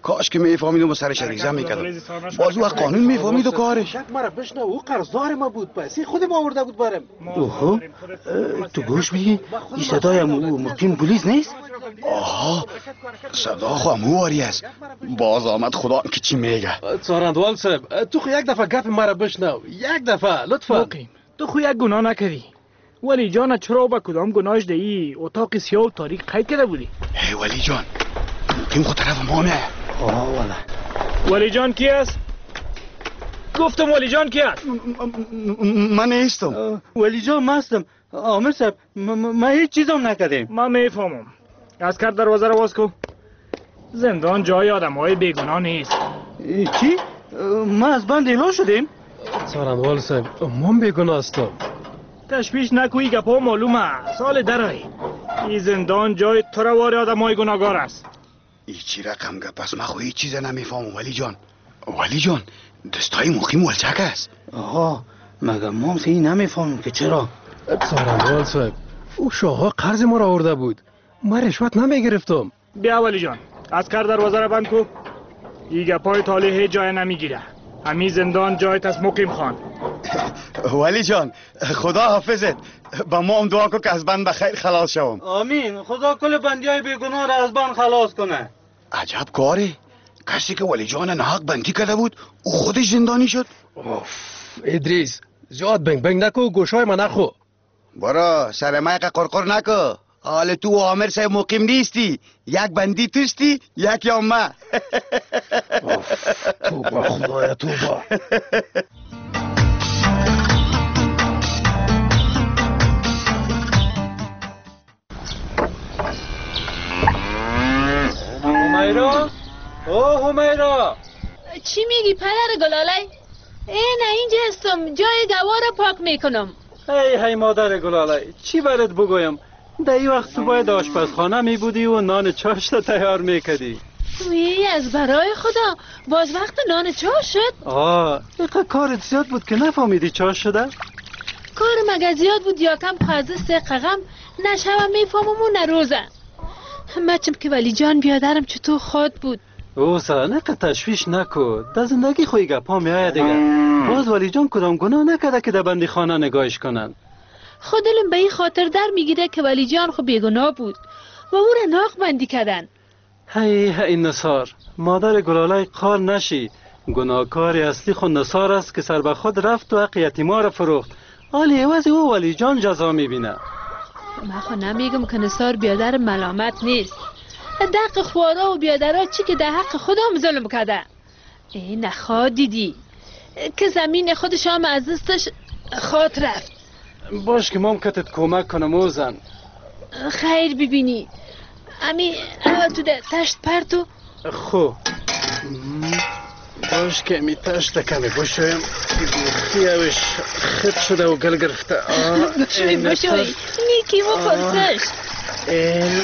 کاش که میفهمید و سرش ریزه میکردم. باز او قانون میفهمید و کارش. مرا بشنو، او قرضدار ما بود، پیسه خودم آورده بود برم. اوه، تو گوش میگی این صدای امو مقیم پلیس نیست؟ آها، صدا خامواری است. باز آمد خدا که چی میگه. سارندوال صاحب، تو خو یک دفعه گپ مرا بشنو، یک دفعه لطفا. مقیم، تو خو یک گناه نکردی. ولی جان چرا با کدام گناهش دهی اتاق سیاه و تاریک قید کرده بودی؟ هی ولی جان، مقیم خود طرف ما میه. آه والا. ولی جان کی است؟ گفتم ولی جان کی است؟ من نیستم. ولی جان من هستم. عامر صاحب، من هیچ چیزم نکردم. من میفهمم. عسکر دروازه رو باز کن. زندان جای آدم‌های بیگناه نیست. چی؟ ما از بند اعلام شدیم؟ سارنوال صاحب، من بیگناه هستم. تشویش نکویی گپا معلومه. سال درای. این زندان جای تروار آدم‌های گناهگار است. ای چی رقم گپ است؟ من خو هیچ چیز نمیفهمم ولی جان. ولی جان، دستای مقیم ولچک است. آها، مگه ما سی نمیفهمیم که چرا؟ سارنوال صاحب، او شاها قرض ما را آورده بود. ما رشوت نمیگرفتم. بیا ولی جان، عسکر دروازه را بند کو. این گپای طالع جای نمیگیره. همین زندان جایت است مقیم خان. ولی جان، خدا حافظت. با ما هم دعا کن که از بند بخیر خلاص شوم. آمین. خدا کل بندیای بیگناه را از بند خلاص کنه. عجب کاری. کسی که ولی جان نحق بندی کرده بود او خودش زندانی شد. اوف، ادریس زیاد بنگ بنگ نکو، گوشای من نخو. برا سر مایق قرقر نکو. حال تو عامر صاحب مقیم نیستی. یک بندی توستی، یک یا ما. توبه خدایا توبه. همیرا؟ او همیرا، چی میگی پدر گلاله؟ ای نه اینجا هستم، جای گوار پاک میکنم. ای های مادر گلاله، چی برات بگویم؟ در این وقت تو باید آشپزخانه می بودی و نان چاش را تیار میکردی. وی از برای خدا باز وقت نان چاش شد؟ آه، اینقدر کارت زیاد بود که نفهمیدی چاش شده؟ کار مگه زیاد بود یا کم خوازه سه قغم نشوم میفهمم و نروزه. مچم که ولی جان بیادرم چطور خود بود. اوسا نقدر تشویش نکو، در زندگی خوی گپا میایه دیگه. باز ولی جان کدام گناه نکرده که در بندی خانه نگاهش کنن. خودلم به این خاطر در میگیره که ولی جان خو بیگناه بود و او را ناق بندی کردن. هی هی نصار، مادر گلاله قار نشی. گناهکار اصلی خود نصار است که سر به خود رفت و حق یتیما را فروخت. حالی عوض او ولی جان جزا میبینه. من خو نمیگم که نصار بیادر ملامت نیست. دق خوارا و بیادرها چی که در حق خودم ظلم کرده. این نخواد دیدی که زمین خودش هم از دستش خاط رفت. باش که مام کتت کمک کنم اوزن. خیر ببینی امی اول تو ده تشت پرتو. خو باش که امی تشت کمی بشویم بیخی اوش خط شده و گل گرفته. بشوی بشوی نیکی و پرسش. این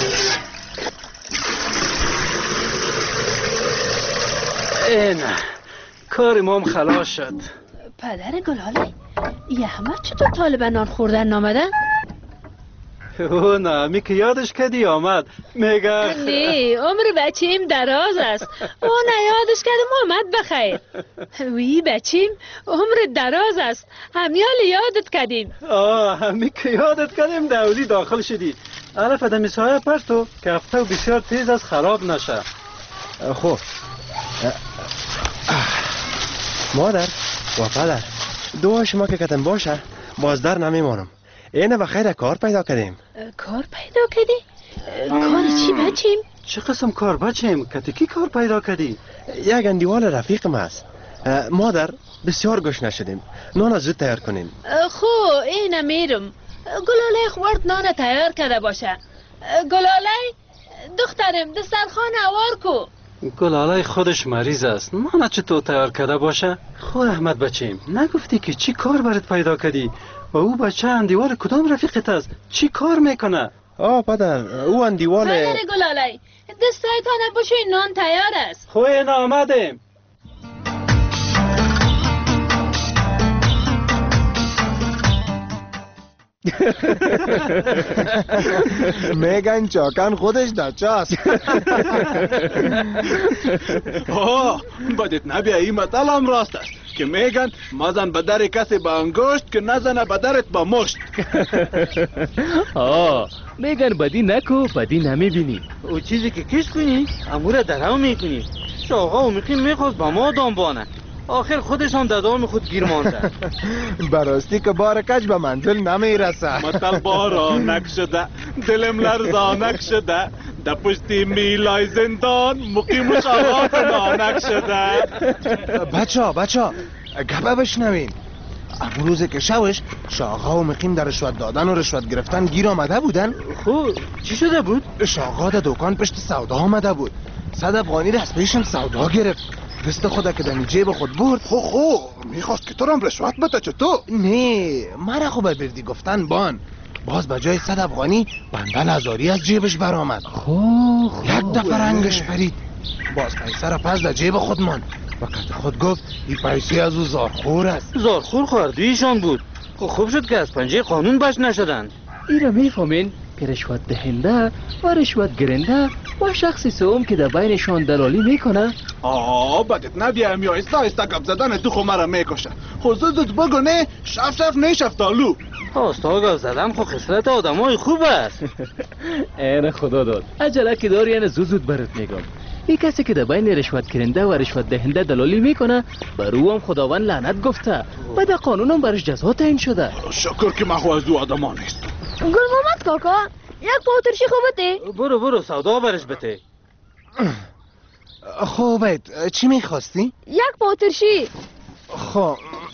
این کار مام خلاص شد. پدر گلاله یه همه چطور طالب نان خوردن نامدن؟ او نه می که یادش کردی آمد میگه نه عمر بچیم دراز است. او نه یادش کردم آمد بخیر. وی بچیم عمر دراز است. همیال یادت کردیم. آه همی که یادت کردیم دولی داخل شدی. عرف ادمی سایه پرتو که هفته بسیار تیز از خراب نشه. خب مادر و پدر دعا شما که کتن باشه باز در نمیمانم. اینه بخیر کار پیدا کردیم. کار پیدا کردی؟ کار چی بچیم؟ چه قسم کار بچیم؟ کتی کی کار پیدا کردی؟ یک اندیوال رفیقم است. مادر بسیار گشنه شدیم، نان زود تیار کنیم. خو اینه میرم. گلاله خورد نان تیار کرده باشه. گلاله دخترم دسترخوان اوار کو. گلاله خودش مریض است، مانا چطور تیار کرده باشه؟ خو احمد بچیم نگفتی که چی کار برات پیدا کردی؟ و او بچه اندیوال کدام رفیقت است؟ چی کار میکنه؟ آه پدر او اندیوال پدر گلاله دستایتان بشوی نان تیار است. خو این آمدیم. میگن چاکن خودش دچاست. آه بدت نبی این مطال هم راست است که میگن مزن به در کسی به انگشت که نزنه به درت به مشت. آه میگن بدی نکو بدی نمیبینی. او چیزی که کش کنی امور درهم میکنی. شاقا و مقیم میخواست با ما دنبانه، آخر خودشان دادام خود گیر مانده. براستی که بار کج به منزل نمیرسه. مطل بارانک شده دلم لرزانک شده در پشتی میلای زندان مقیم شاقات نانک شده. بچه ها بچه ها گپه بشنوین. امروزه که شوش شاقا و مقیم در رشوت دادن و رشوت گرفتن گیر آمده بودن. خب چی شده بود؟ شاقا در دکان پشت سودا آمده بود، صد افغانی دست پیشم سودا گرفت، دست خدا که در جیب خود برد. خو خو میخواست که تو هم رشوت بده چطور؟ نه مرا خوب بردی گفتن بان. باز به جای صد افغانی بندل هزاری از جیبش برآمد. خو یک دفعه رنگش پرید، باز پیسه را پس در جیب خود ماند و کت خود گفت این پیسه از او زارخور است. زارخور خواردویشان بود. خب خوب شد که از پنجه قانون بچ نشدند. این را میفهمین که رشوت دهنده و رشوت گرنده و شخص سوم که در بینشان دلالی میکنه. آه بدت نبیم یا ایستا ایستا گپ زدن تو خو مرا میکشه. خود زدت بگو نه شف شف نه شفتالو. آستا گپ زدن خو خسرت آدم های خوب است. این خدا داد عجله که داری یعنی زود زود برات میگم. این کسی که در بین رشوت گرنده و رشوت دهنده دلالی میکنه بر او هم خداوند لعنت گفته و در قانون هم برش جزا تعیین شده. شکر که محو از او آدم ها نیست. گل محمد کاکا یک پاوترشی خوبته؟ برو برو سودا برش بته. خوبت چی میخواستی؟ یک پاوترشی. خب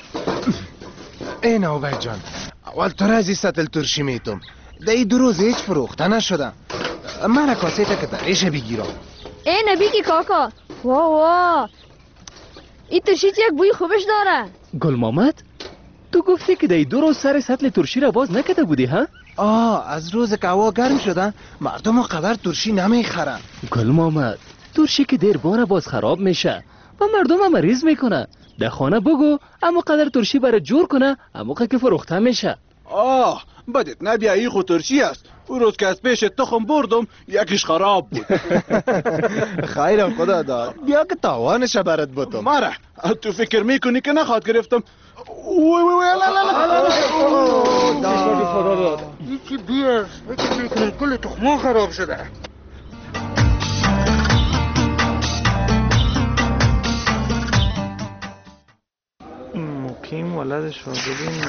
این اوبای جان اول تو رازی ستل ترشی میتم ده ای دو روز هیچ فروخته نشده. من کاسیتا که تریشه بگیرم. ای نبیگی کاکا. واه واه این ترشیت یک بوی خوبش داره. گل محمد تو گفتی که در دو روز سر سطل ترشی را باز نکده بودی ها؟ آه از روز که هوا گرم شده مردم قدر ترشی نمیخرن. گل محمد ترشی که دیر بانه باز خراب میشه و مردم هم مریض میکنه. در خانه بگو اما قدر ترشی برای جور کنه اما که فروخته میشه. آه بدت نبی ای خود ترشی است. او روز که از پیش تخم بردم یکیش خراب بود. خیرم خدا داد بیا که تاوانش برات بودم. مره تو فکر میکنی که نخواد گرفتم. وی وی وی لا لا لا خدا داد یکی بیار فکر میکنی کل تخمان خراب شده. مقیم ولدش رو ببین.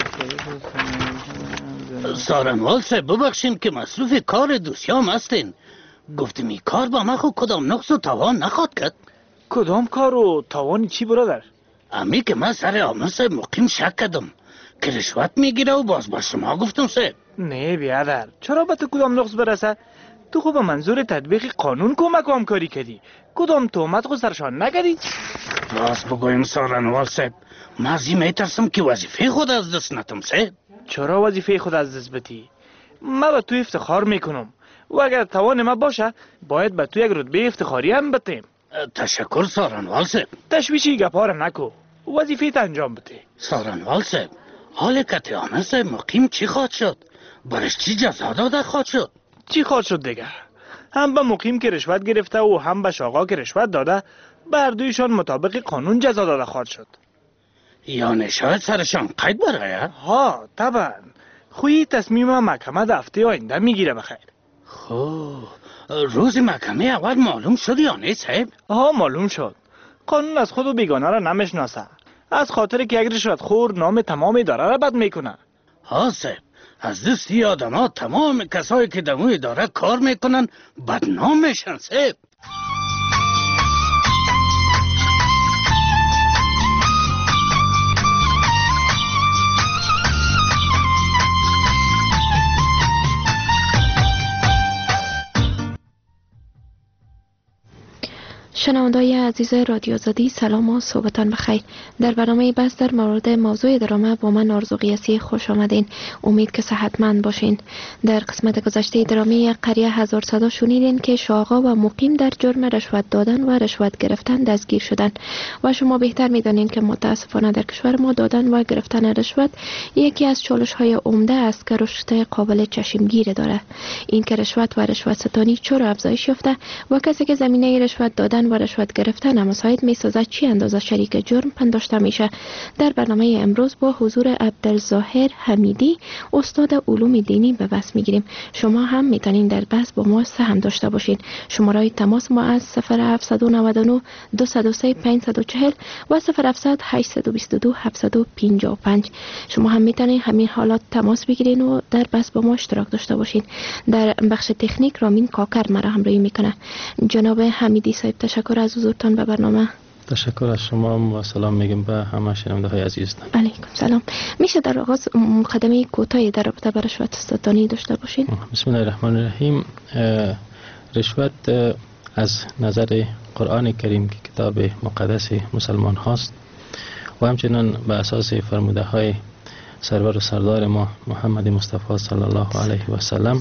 سارنوال صاحب ببخشین که مصروف کار دوستیام هستین. گفتم این کار با من خود کدام نقص و توان نخواد کرد. کدام کار و توانی چی برادر؟ امی که من سر آمن صاحب مقیم شک کردم که رشوت میگیره و باز با شما گفتم صاحب. نه بیادر چرا به تو کدام نقص برسه؟ تو خود به منظور تطبیق قانون کمک و همکاری کردی، کدام تهمت خود سرشان نکردی؟ راست بگویم سارنوال صاحب من از این میترسم که وظیفه خود از دست نتم صاحب. چرا وظیفه خود از دست بتی؟ من به تو افتخار میکنم و اگر توان ما باشه باید به تو یک رتبه افتخاری هم بتیم. تشکر سارنوال صاحب. تشویشی گپا را نکو، وظیفه انجام بده. سارنوال صاحب حال کتیامه صاحب مقیم چی خواهد شد؟ برش چی جزا داده خواهد شد؟ چی خواهد شد دیگه؟ هم به مقیم که رشوت گرفته و هم به شاقا که رشوت داده به هر دویشان مطابق قانون جزا داده خواهد شد. یعنی شاید سرشان قید برایه؟ ها طبعا خویی تصمیم محکمه در هفته آینده میگیره بخیر. خب روز محکمه اول معلوم شد یا نه صاحب؟ ها معلوم شد. قانون از خود و بیگانه را نمیشناسه، از خاطر که یک رشوت خور نام تمام اداره را بد میکنه. ها صاحب از دستی آدم ها تمام کسایی که در اداره کار میکنن بدنام میشن صاحب. شنونده‌های عزیز رادیو آزادی، سلام و صبحتان بخیر. در برنامه بحث در مورد موضوع درامه با من آرزو قیاسی خوش آمدین. امید که صحتمند باشین. در قسمت گذشته درامه قریه هزار صدا شنیدین که شاغا و مقیم در جرم رشوت دادن و رشوت گرفتن دستگیر شدند و شما بهتر می‌دانید که متاسفانه در کشور ما دادن و گرفتن رشوت یکی از چالش‌های عمده است که رشد قابل چشمگیر داره. این که رشوت و رشوت ستانی چرا افزایش یافته و کسی که زمینه رشوت دادن و رشوت گرفتن مساعد می‌سازد چی اندازه شریک جرم پنداشته میشه. در برنامه امروز با حضور عبدالظاهر حمیدی استاد علوم دینی به بحث میگیریم. شما هم میتونین در بحث با ما سهم داشته باشین. شماره تماس ما از صفر هفت نه نه دو صفر سه پنج چهار صفر و صفر هفت هشت دو دو هفت پنج پنج. شما هم میتونین همین حالات تماس بگیرین و در بحث با ما اشتراک داشته باشین. در بخش تکنیک رامین کاکر مرا همراهی میکنه. جناب حمیدی صاحب تشکر از حضورتان به برنامه. تشکر از شما و سلام میگم به همه شنونده های عزیزتان. علیکم سلام. میشه در آغاز مقدمه کوتاهی در رابطه با رشوت ستانی داشته باشین؟ بسم الله الرحمن الرحیم. رشوت از نظر قرآن کریم که کتاب مقدس مسلمان هاست و همچنین به اساس فرموده های سرور و سردار ما محمد مصطفی صلی الله علیه و سلم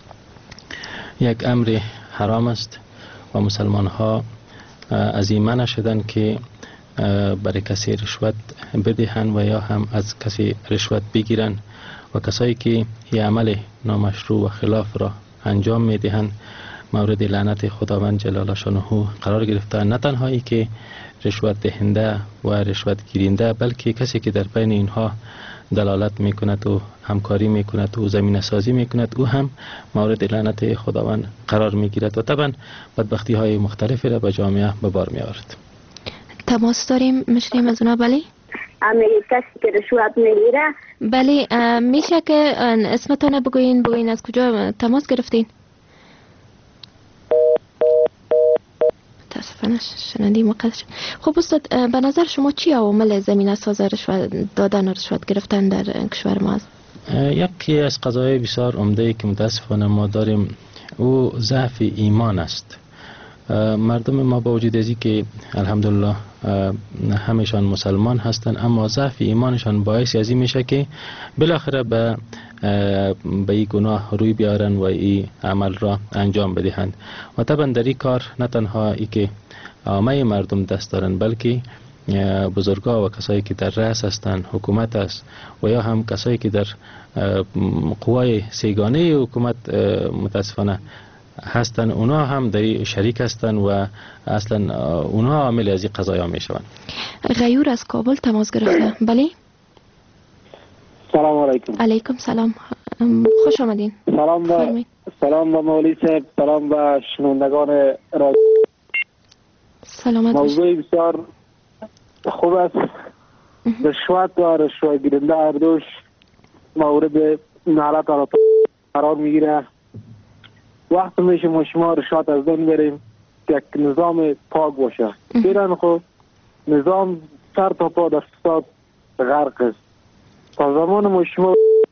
یک امر حرام است و مسلمان ها از این منع شدن که برای کسی رشوت بدهن و یا هم از کسی رشوت بگیرن و کسایی که این عمل نامشروع و خلاف را انجام میدهند مورد لعنت خداوند جلال شانه قرار گرفتن. نه تنهایی که رشوت دهنده و رشوت گیرنده بلکه کسی که در بین اینها دلالت میکند و همکاری میکند و زمینه سازی میکند او هم مورد لعنت خداوند قرار میگیرد و طبعا بدبختی های مختلفی را به جامعه به بار میآورد. تماس داریم میشنیم از اونا؟ بله امیری کسی که رشوت میگیره. بله میشه که اسمتان بگوین بگوین از کجا تماس گرفتین؟ متاسفانه شنوندی مقدر شد. خب استاد به نظر شما چی عوامل زمینه ساز رشوت دادن و رشوت گرفتن در کشور ما است؟ یکی از قضایای بسیار عمده که متاسفانه ما داریم او ضعف ایمان است. مردم ما با وجود ازی که الحمدلله همشان مسلمان هستند اما ضعف ایمانشان باعث از این میشه که بالاخره به به این گناه روی بیارن و این عمل را انجام بدهند و طبعا در این کار نه تنها ای که عامه مردم دست دارن بلکه بزرگا و کسایی که در رأس هستند حکومت است و یا هم کسایی که در قوای سیگانه حکومت متاسفانه هستن اونا هم در شریک هستن و اصلا اونا عامل از این قضایا می شوند. غیور از کابل تماس گرفته. بله سلام علیکم. علیکم سلام، خوش آمدین. سلام با سلام با مولی صاحب، سلام با شنوندگان رادیو. سلامت موضوع بسیار خوب است. رشوت و رشوت گیرنده هر دوش مورد نعلت قرار میگیره. وقت میشه ما شما رشوت از بین بریم که یک نظام پاک باشه. ایران خود نظام سر تا پا در فساد غرق است. تا زمان ما شما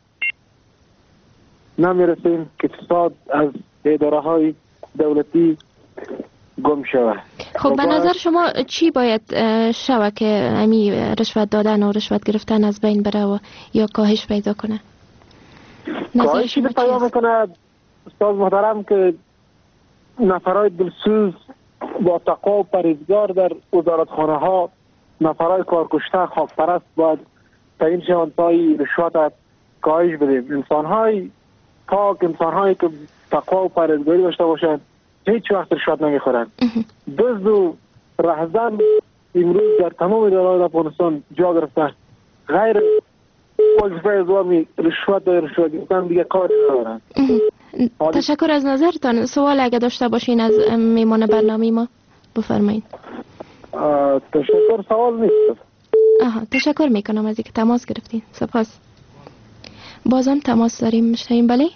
نمیرسیم که فساد از اداره های دولتی گم شود. خب به نظر شما چی باید شود که امی رشوت دادن و رشوت گرفتن از بین بره و یا کاهش پیدا کنه؟ کاهشی پیدا میکنه استاد محترم که نفرای دلسوز با تقوا و پرهیزگار در وزارتخانه ها، نفرای کارکشته خاکپرست باید تعیین شوند تا رشوت کاهش بدیم. انسان های پاک، انسان هایی که تقوا و پرهیزگاری داشته باشند هیچ وقت رشوت نمیخورند. دزد و رهزن امروز در تمام ادارات افغانستان جا گرفته. غیر وظیفه ازوامی رشوت و رشوت گرفتن دیگه کار ندارند. تشکر از نظرتان. سوال اگه داشته باشین از میمان برنامه ما بفرمایید. تشکر سوال نیست. آها تشکر میکنم از اینکه تماس گرفتین. سپاس. بازم تماس داریم میشنیم. بله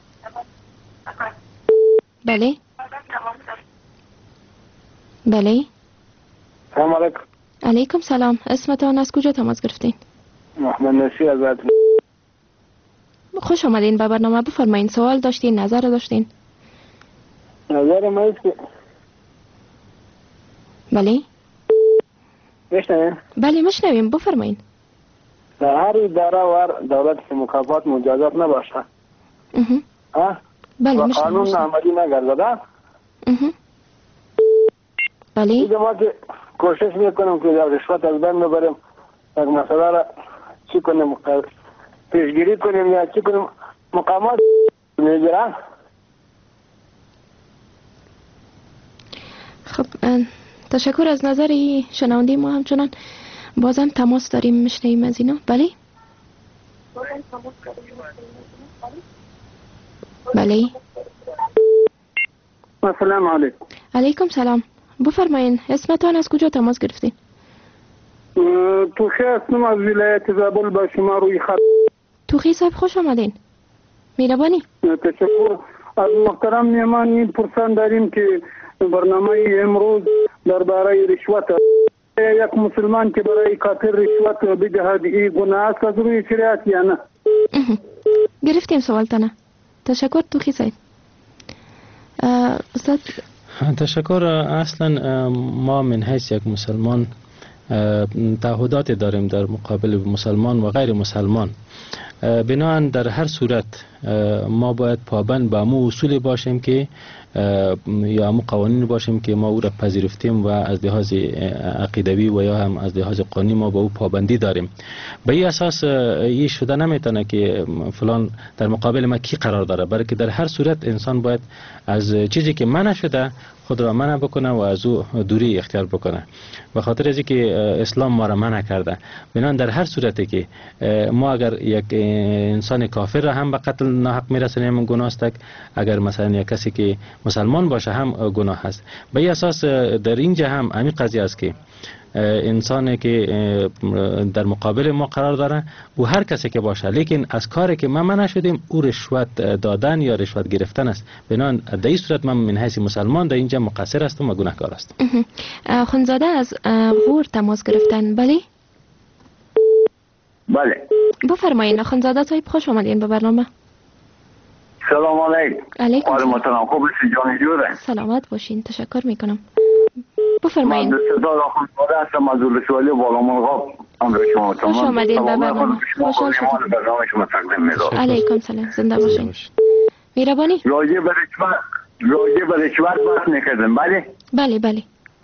بله بله. سلام علیکم. علیکم سلام. اسمتان از کجا تماس گرفتین؟ محمد نصیر از عدن. خوش آمدین به برنامه. بفرمایین سوال داشتین، نظر داشتین؟ نظر من است که بله میشنویم؟ بله میشنویم، بفرمایید. در هر اداره و دولت مکافات مجازات نباشه. اه؟ بله و میشنویم. قانون عملی نگردده. بله. دیگه ما که کوشش میکنیم که در رشوت از بین ببریم، یک مسئله را چی کنیم، پیشگیری کنیم یا چی کنیم، مقامات میگیرن. خب تشکر از نظر شنونده ما. همچنان بازم تماس داریم، میشنویم از اینا. بله بله. السلام علیکم. علیکم سلام، بفرمایین اسمتان، از کجا تماس گرفتین؟ توخی هستم از ولایت زابل، با شما روی خط. توخی صاحب خوش آمدین، مهربانی. تشکر از محترم میهمان. این پرسان داریم که برنامه امروز درباره رشوت، یک مسلمان که برای کافر رشوت بدهد این گناه است از روی شریعت یا نه؟ گرفتیم سوالتانه. تشکر توخی صاحب. استاد تشکر. اصلا ما من حیث یک مسلمان تعهدات داریم در مقابل مسلمان و غیر مسلمان. بنابراین در هر صورت ما باید پابند به امو اصول باشیم که یا امو قوانین باشیم که ما او را پذیرفتیم و از لحاظ عقیدوی و یا هم از لحاظ قانونی ما به او پابندی داریم. به این اساس این شده نمیتونه که فلان در مقابل ما کی قرار داره، بلکه در هر صورت انسان باید از چیزی که منع شده خود را منع بکنه و از او دوری اختیار بکنه. به خاطر از که اسلام ما را منع کرده، بنابراین در هر صورتی که ما اگر یک انسان کافر را هم به قتل ناحق میرسونیم گناه است، اگر مثلا یک کسی که مسلمان باشه هم گناه است. به این اساس در اینجا هم همین قضیه است که انسانی که در مقابل ما قرار داره و هر کسی که باشه، لیکن از کاری که ما منع شدیم او رشوت دادن یا رشوت گرفتن است. بنابراین در این صورت من من حیث مسلمان در اینجا مقصر هستم و گناهکار هستم. خانزاده از غور تماس گرفتن. بله بله بفرمایید خانزاده صاحب، خوش آمدین به برنامه. سلام علیکم. علیکم سلام. محترم خوب هستی جان جوره؟ سلامت باشین، تشکر میکنم. بفرمایید. من دستدار خانواده هستم از ولسوالی بالامرغاب. امر شما تمام. خوش آمدین به برنامه. خوشحال شدم. برنامه شما تقدیم می‌کنم. علیکم سلام، زنده باشین. مهربانی. راجع به رشوت راجع به رشوت بحث می‌کردیم. بله بله بله.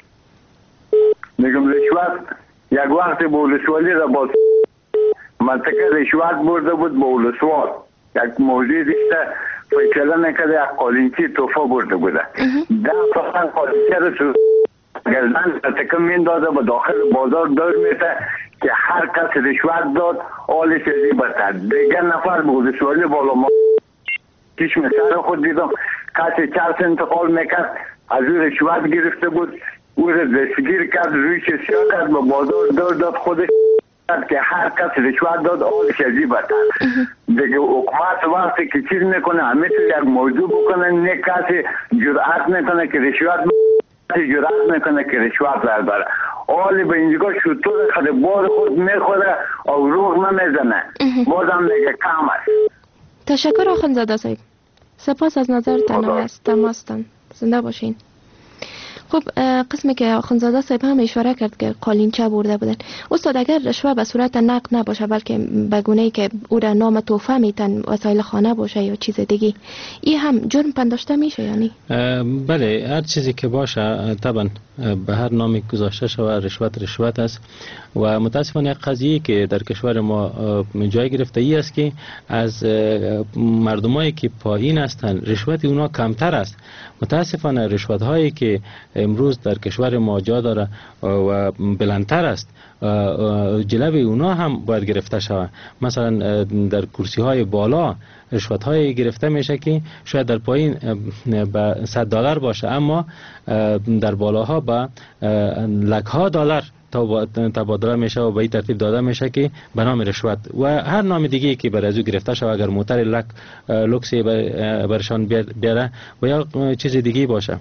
میگم رشوت یک وقت به ولسوالی را با منطقه رشوت برده بود به ولسوال. یک موضوع دیسته فیصله نکرده، یک قالینچی توفه برده بوده. ده فقط قالینچی رو گردن تکم می داده به داخل بازار دور میته که هر کس رشوت داد آلش ازی بتر. دیگر نفر به ولسوالی بالا ما چشم سر خود دیدم کسی چرس انتقال میکرد، از او رشوت گرفته بود، او را دستگیر کرد، رویش سیاه کرد، به بازار دور داد خودش که هر کس رشوت داد آلش ازی بتر. دیگه حکومت وقتی که چیز میکنه همه تو یک موضوع بکنه، نه کسی جرأت میکنه که رشوت جرأت میکنه که رشوت برداره. حالی به اینجا شطور خود بار خود میخوره و روح نمیزنه، بازم میگه کم است. تشکر آخوندزاده صاحب، سپاس از نظرتان و از تماستان. زنده باشین. خب قسمی که آخوندزاده صاحب هم اشاره کرد که قالینچه برده بودن. استاد اگر رشوه به صورت نقد نباشه بلکه به گونه‌ای که او را نام توفه میتن، وسایل خانه باشه یا چیز دیگه، این هم جرم پنداشته میشه یعنی؟ بله، هر چیزی که باشه طبعا به هر نامی گذاشته شود رشوت رشوت است و متاسفانه قضیه که در کشور ما جای گرفته ای است که از مردمایی که پایین هستند رشوت اونا کمتر است. متاسفانه رشوت هایی که امروز در کشور ما جا داره و بلندتر است جلوی اونا هم باید گرفته شود. مثلا در کرسی های بالا رشوت های گرفته میشه که شاید در پایین به صد دلار باشه اما در بالاها به لک ها دلار تبادله میشه و به این ترتیب داده میشه که به نام رشوت و هر نام دیگه که بر از او گرفته شود، اگر موتر لک لوکسی برشان بیاره و یا چیز دیگه باشه.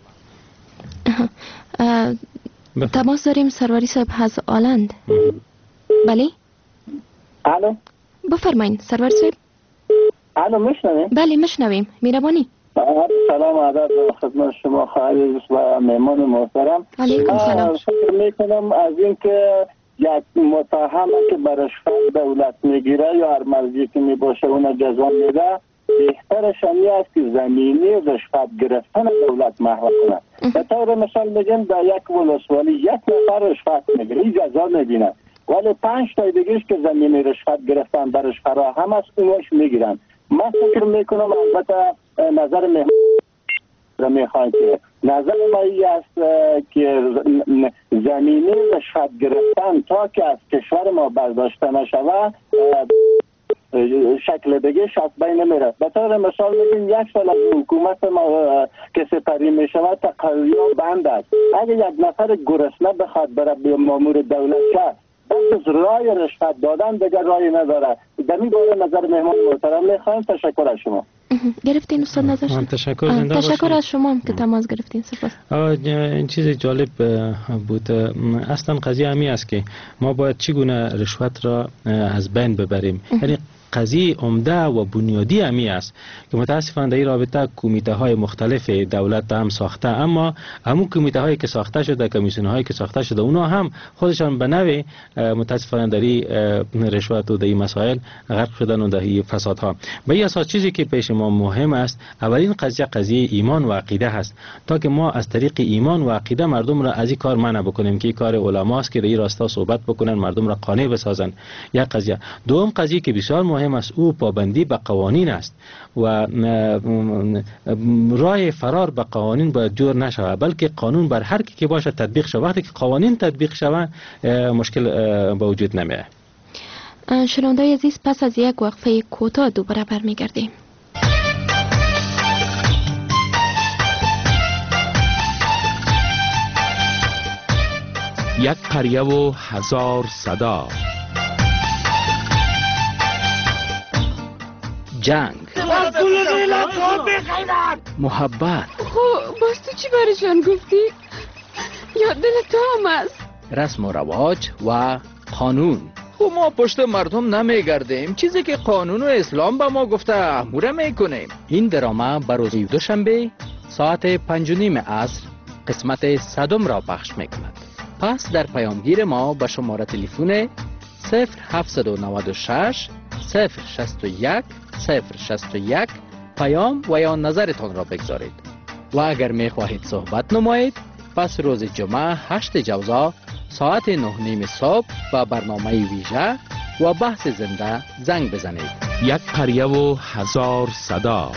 تماس داریم سروری صاحب از آلند. بله الو بفرمایید سروری صاحب. الو میشنویم؟ بله میشنویم. میربانی سلام ادب خدمت شما عزیز و مهمان محترم. علیکم سلام. فکر میکنم از اینکه یک متهم که به رشوت دولت میگیره یا هر مرجی که میباشه اون جزا میده، بهترش این است که زمینی رشوت گرفتن دولت محو کنه. به طور مثال بگیم در یک ولسوالی یک نفر رشوت میگیره جزا میبینه، ولی پنج تا دیگهش که زمینی رشوت گرفتن برش فراهم است اونش میگیرن. من فکر میکنم البته نظر مهمان را میخوایم که نظر ما این است که زمینی رشوت گرفتن تا که از کشور ما برداشته نشود شکل دیگه شاید بین نمیره. به طور مثال میگیم یک سال از حکومت ما که سپری میشود تقاضا بند است. اگه یک نفر گرسنه بخواد بره به مامور دولت شه بس رای رشوت دادن دیگه رای نداره. در این باره نظر مهمان محترم میخوایم. تشکر از شما. گرفتین استاد نظر شما؟ تشکر زنده باشید. تشکر از شما که تماس گرفتین. سپاس. این چیز جالب بود. اصلا قضیه همی است که ما باید چگونه رشوت را از بین ببریم. یعنی قضیه عمده و بنیادی همی است که متاسفانه در این رابطه کمیته های مختلف دولت هم ساخته، اما همون کمیته هایی که ساخته شده، کمیسیون هایی که ساخته شده، اونا هم خودشان به نوع متاسفانه در این رشوت و در این مسائل غرق شدن و در این فساد ها. به این اساس چیزی که پیش ما مهم است اولین قضیه قضیه ایمان و عقیده هست، تا که ما از طریق ایمان و عقیده مردم را از این کار منع بکنیم که این کار علماست که در این راستا صحبت بکنن، مردم را قانع بسازن. یک قضیه. دوم قضیه که بسیار مهم است او پابندی به قوانین است و راه فرار به قوانین باید جور نشود، بلکه قانون بر هر کی که باشه تطبیق شود. وقتی که قوانین تطبیق شود مشکل به وجود نمیاد. شنوندای عزیز پس از یک وقفه کوتاه دوباره برمیگردیم. یک قریه و هزار صدا. جنگ، محبت. خب باز تو چی برشان گفتی؟ یا دل تو هم است؟ رسم و رواج و قانون. خب ما پشت مردم نمیگردیم، چیزی که قانون و اسلام به ما گفته اموره میکنیم. این درامه بر روز دوشنبه ساعت پنج و نیم عصر قسمت صدم را پخش میکند. پس در پیامگیر ما به شماره تلفن صفر هفتصد و نود و شش صفر شصت و یک صفر شصت و یک پیام و یا نظرتان را بگذارید. و اگر می خواهید صحبت نمایید پس روز جمعه هشت جوزا ساعت نه نیم صبح با برنامه ویژه و بحث زنده زنگ بزنید. یک قریه و هزار صدا.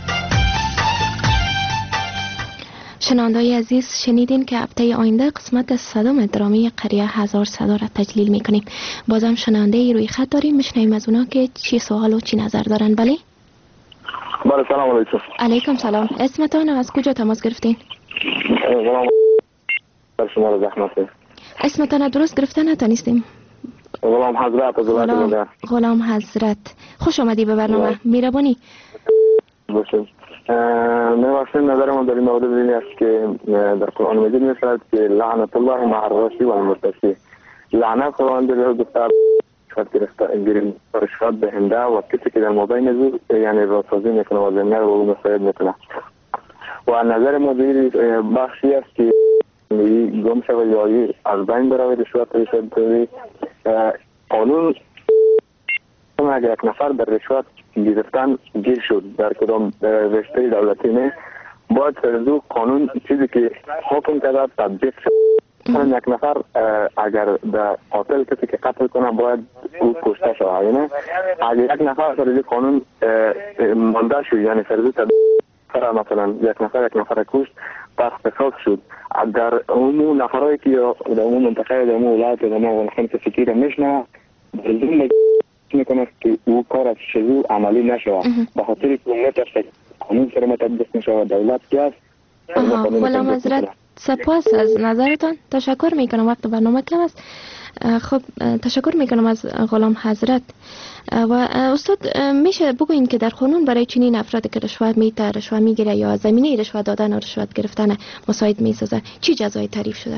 شنوندای عزیز شنیدین که هفته آینده قسمت صدم درامی قریه هزار صدا را تجلیل میکنیم. بازم شنونده روی خط داریم، میشنویم از اونا که چی سوال و چی نظر دارن. بله بله سلام علیکم. علیکم سلام. اسمتان از کجا تماس گرفتین؟ غلام در شما را زحمت. اسمتان درست گرفته نتانستیم. غلام حضرت از غلام, غلام حضرت خوش آمدی به برنامه. میربانی باشید. نواسطه نظر من در این مورد این است که در قرآن مجید می‌فرماید که لعنت الله مع الراشی و المرتشی. لعنت قرآن در گفته رشوت گرفتن رشوت دهنده و کسی که در مابین زور یعنی راسازی میکنه و زمینه رو به مساعد میکنه. و نظر ما در بخشی است که گم شود یا از بین برود رشوت رشوت قانون اگر یک نفر در رشوت گرفتن گیر شد در کدام رشته دولتی نه باید فرزو قانون چیزی که حکم کرده تطبیق شد. یک نفر اگر در قاتل کسی که قتل کنه باید او کشته شد. یعنی اگر یک نفر فرزو قانون مانده شد یعنی فرزو تطبیق مثلا یک نفر یک نفر کشت پس قصاص شد در عموم نفرهایی که در عموم منطقه در عموم ولایت در عموم خمس فکیر میشنه بلدون میکنه که او کار از شروع عملی نشود به خاطر که نترسه قانون سر مطبق نشود دولت که است. غلام حضرت سپاس از نظرتان. تشکر میکنم، وقت برنامه کم است. خب تشکر میکنم از غلام حضرت. و استاد میشه بگوین که در قانون برای چنین افرادی که رشوت میده رشوت میگیره یا زمینه رشوت دادن و رشوت گرفتن مساعد میسازه چی جزایی تعریف شده؟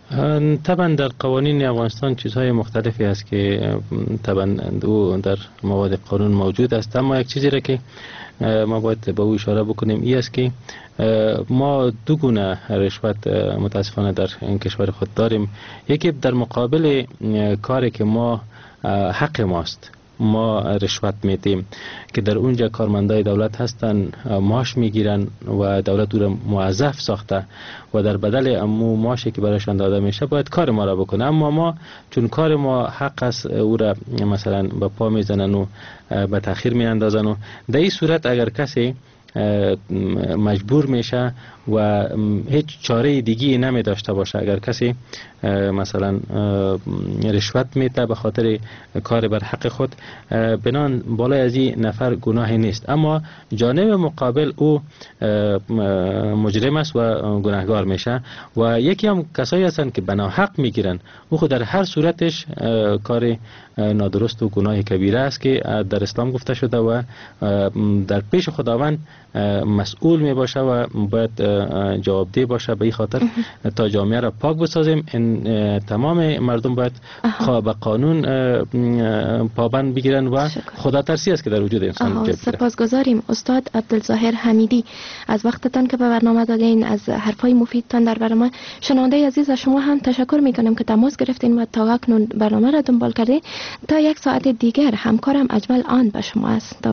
طبعا در قوانین افغانستان چیزهای مختلفی است که طبعا او در مواد قانون موجود است، اما یک چیزی را که ما باید به او اشاره بکنیم این است که ما دو گونه رشوت متاسفانه در این کشور خود داریم. یکی در مقابل کاری که ما حق ماست ما رشوت میدیم که در اونجا کارمندای دولت هستن، معاش میگیرن و دولت او را موظف ساخته و در بدل امو معاشی که برایشان داده میشه باید کار ما را بکنه، اما ما چون کار ما حق است او را مثلا به پا میزنن و به تاخیر میاندازن و در این صورت اگر کسی مجبور میشه و هیچ چاره دیگی نمی داشته باشه، اگر کسی مثلا رشوت میده به خاطر کار بر حق خود، بنان بالای از این نفر گناهی نیست، اما جانب مقابل او مجرم است و گناهگار میشه. و یکی هم کسایی هستند که بناحق میگیرن، او خود در هر صورتش کار نادرست و گناه کبیره است که در اسلام گفته شده و در پیش خداوند مسئول می باشه و باید جوابدeh باشه. به این خاطر تا جامعه را پاک بسازیم، این تمام مردم باید به قانون پابند بگیرن و خدا ترسی است که در وجود انسان جبه. سپاسگزاریم استاد عبدالظاهر حمیدی از وقتتان که به برنامه دادین، از حرفای مفیدتان در برنامه. شنونده عزیز از شما هم تشکر میکنم که تماس گرفتین و تا اکنون برنامه را دنبال کردین. تا یک ساعت دیگر همکارم اجمل آن به شما است.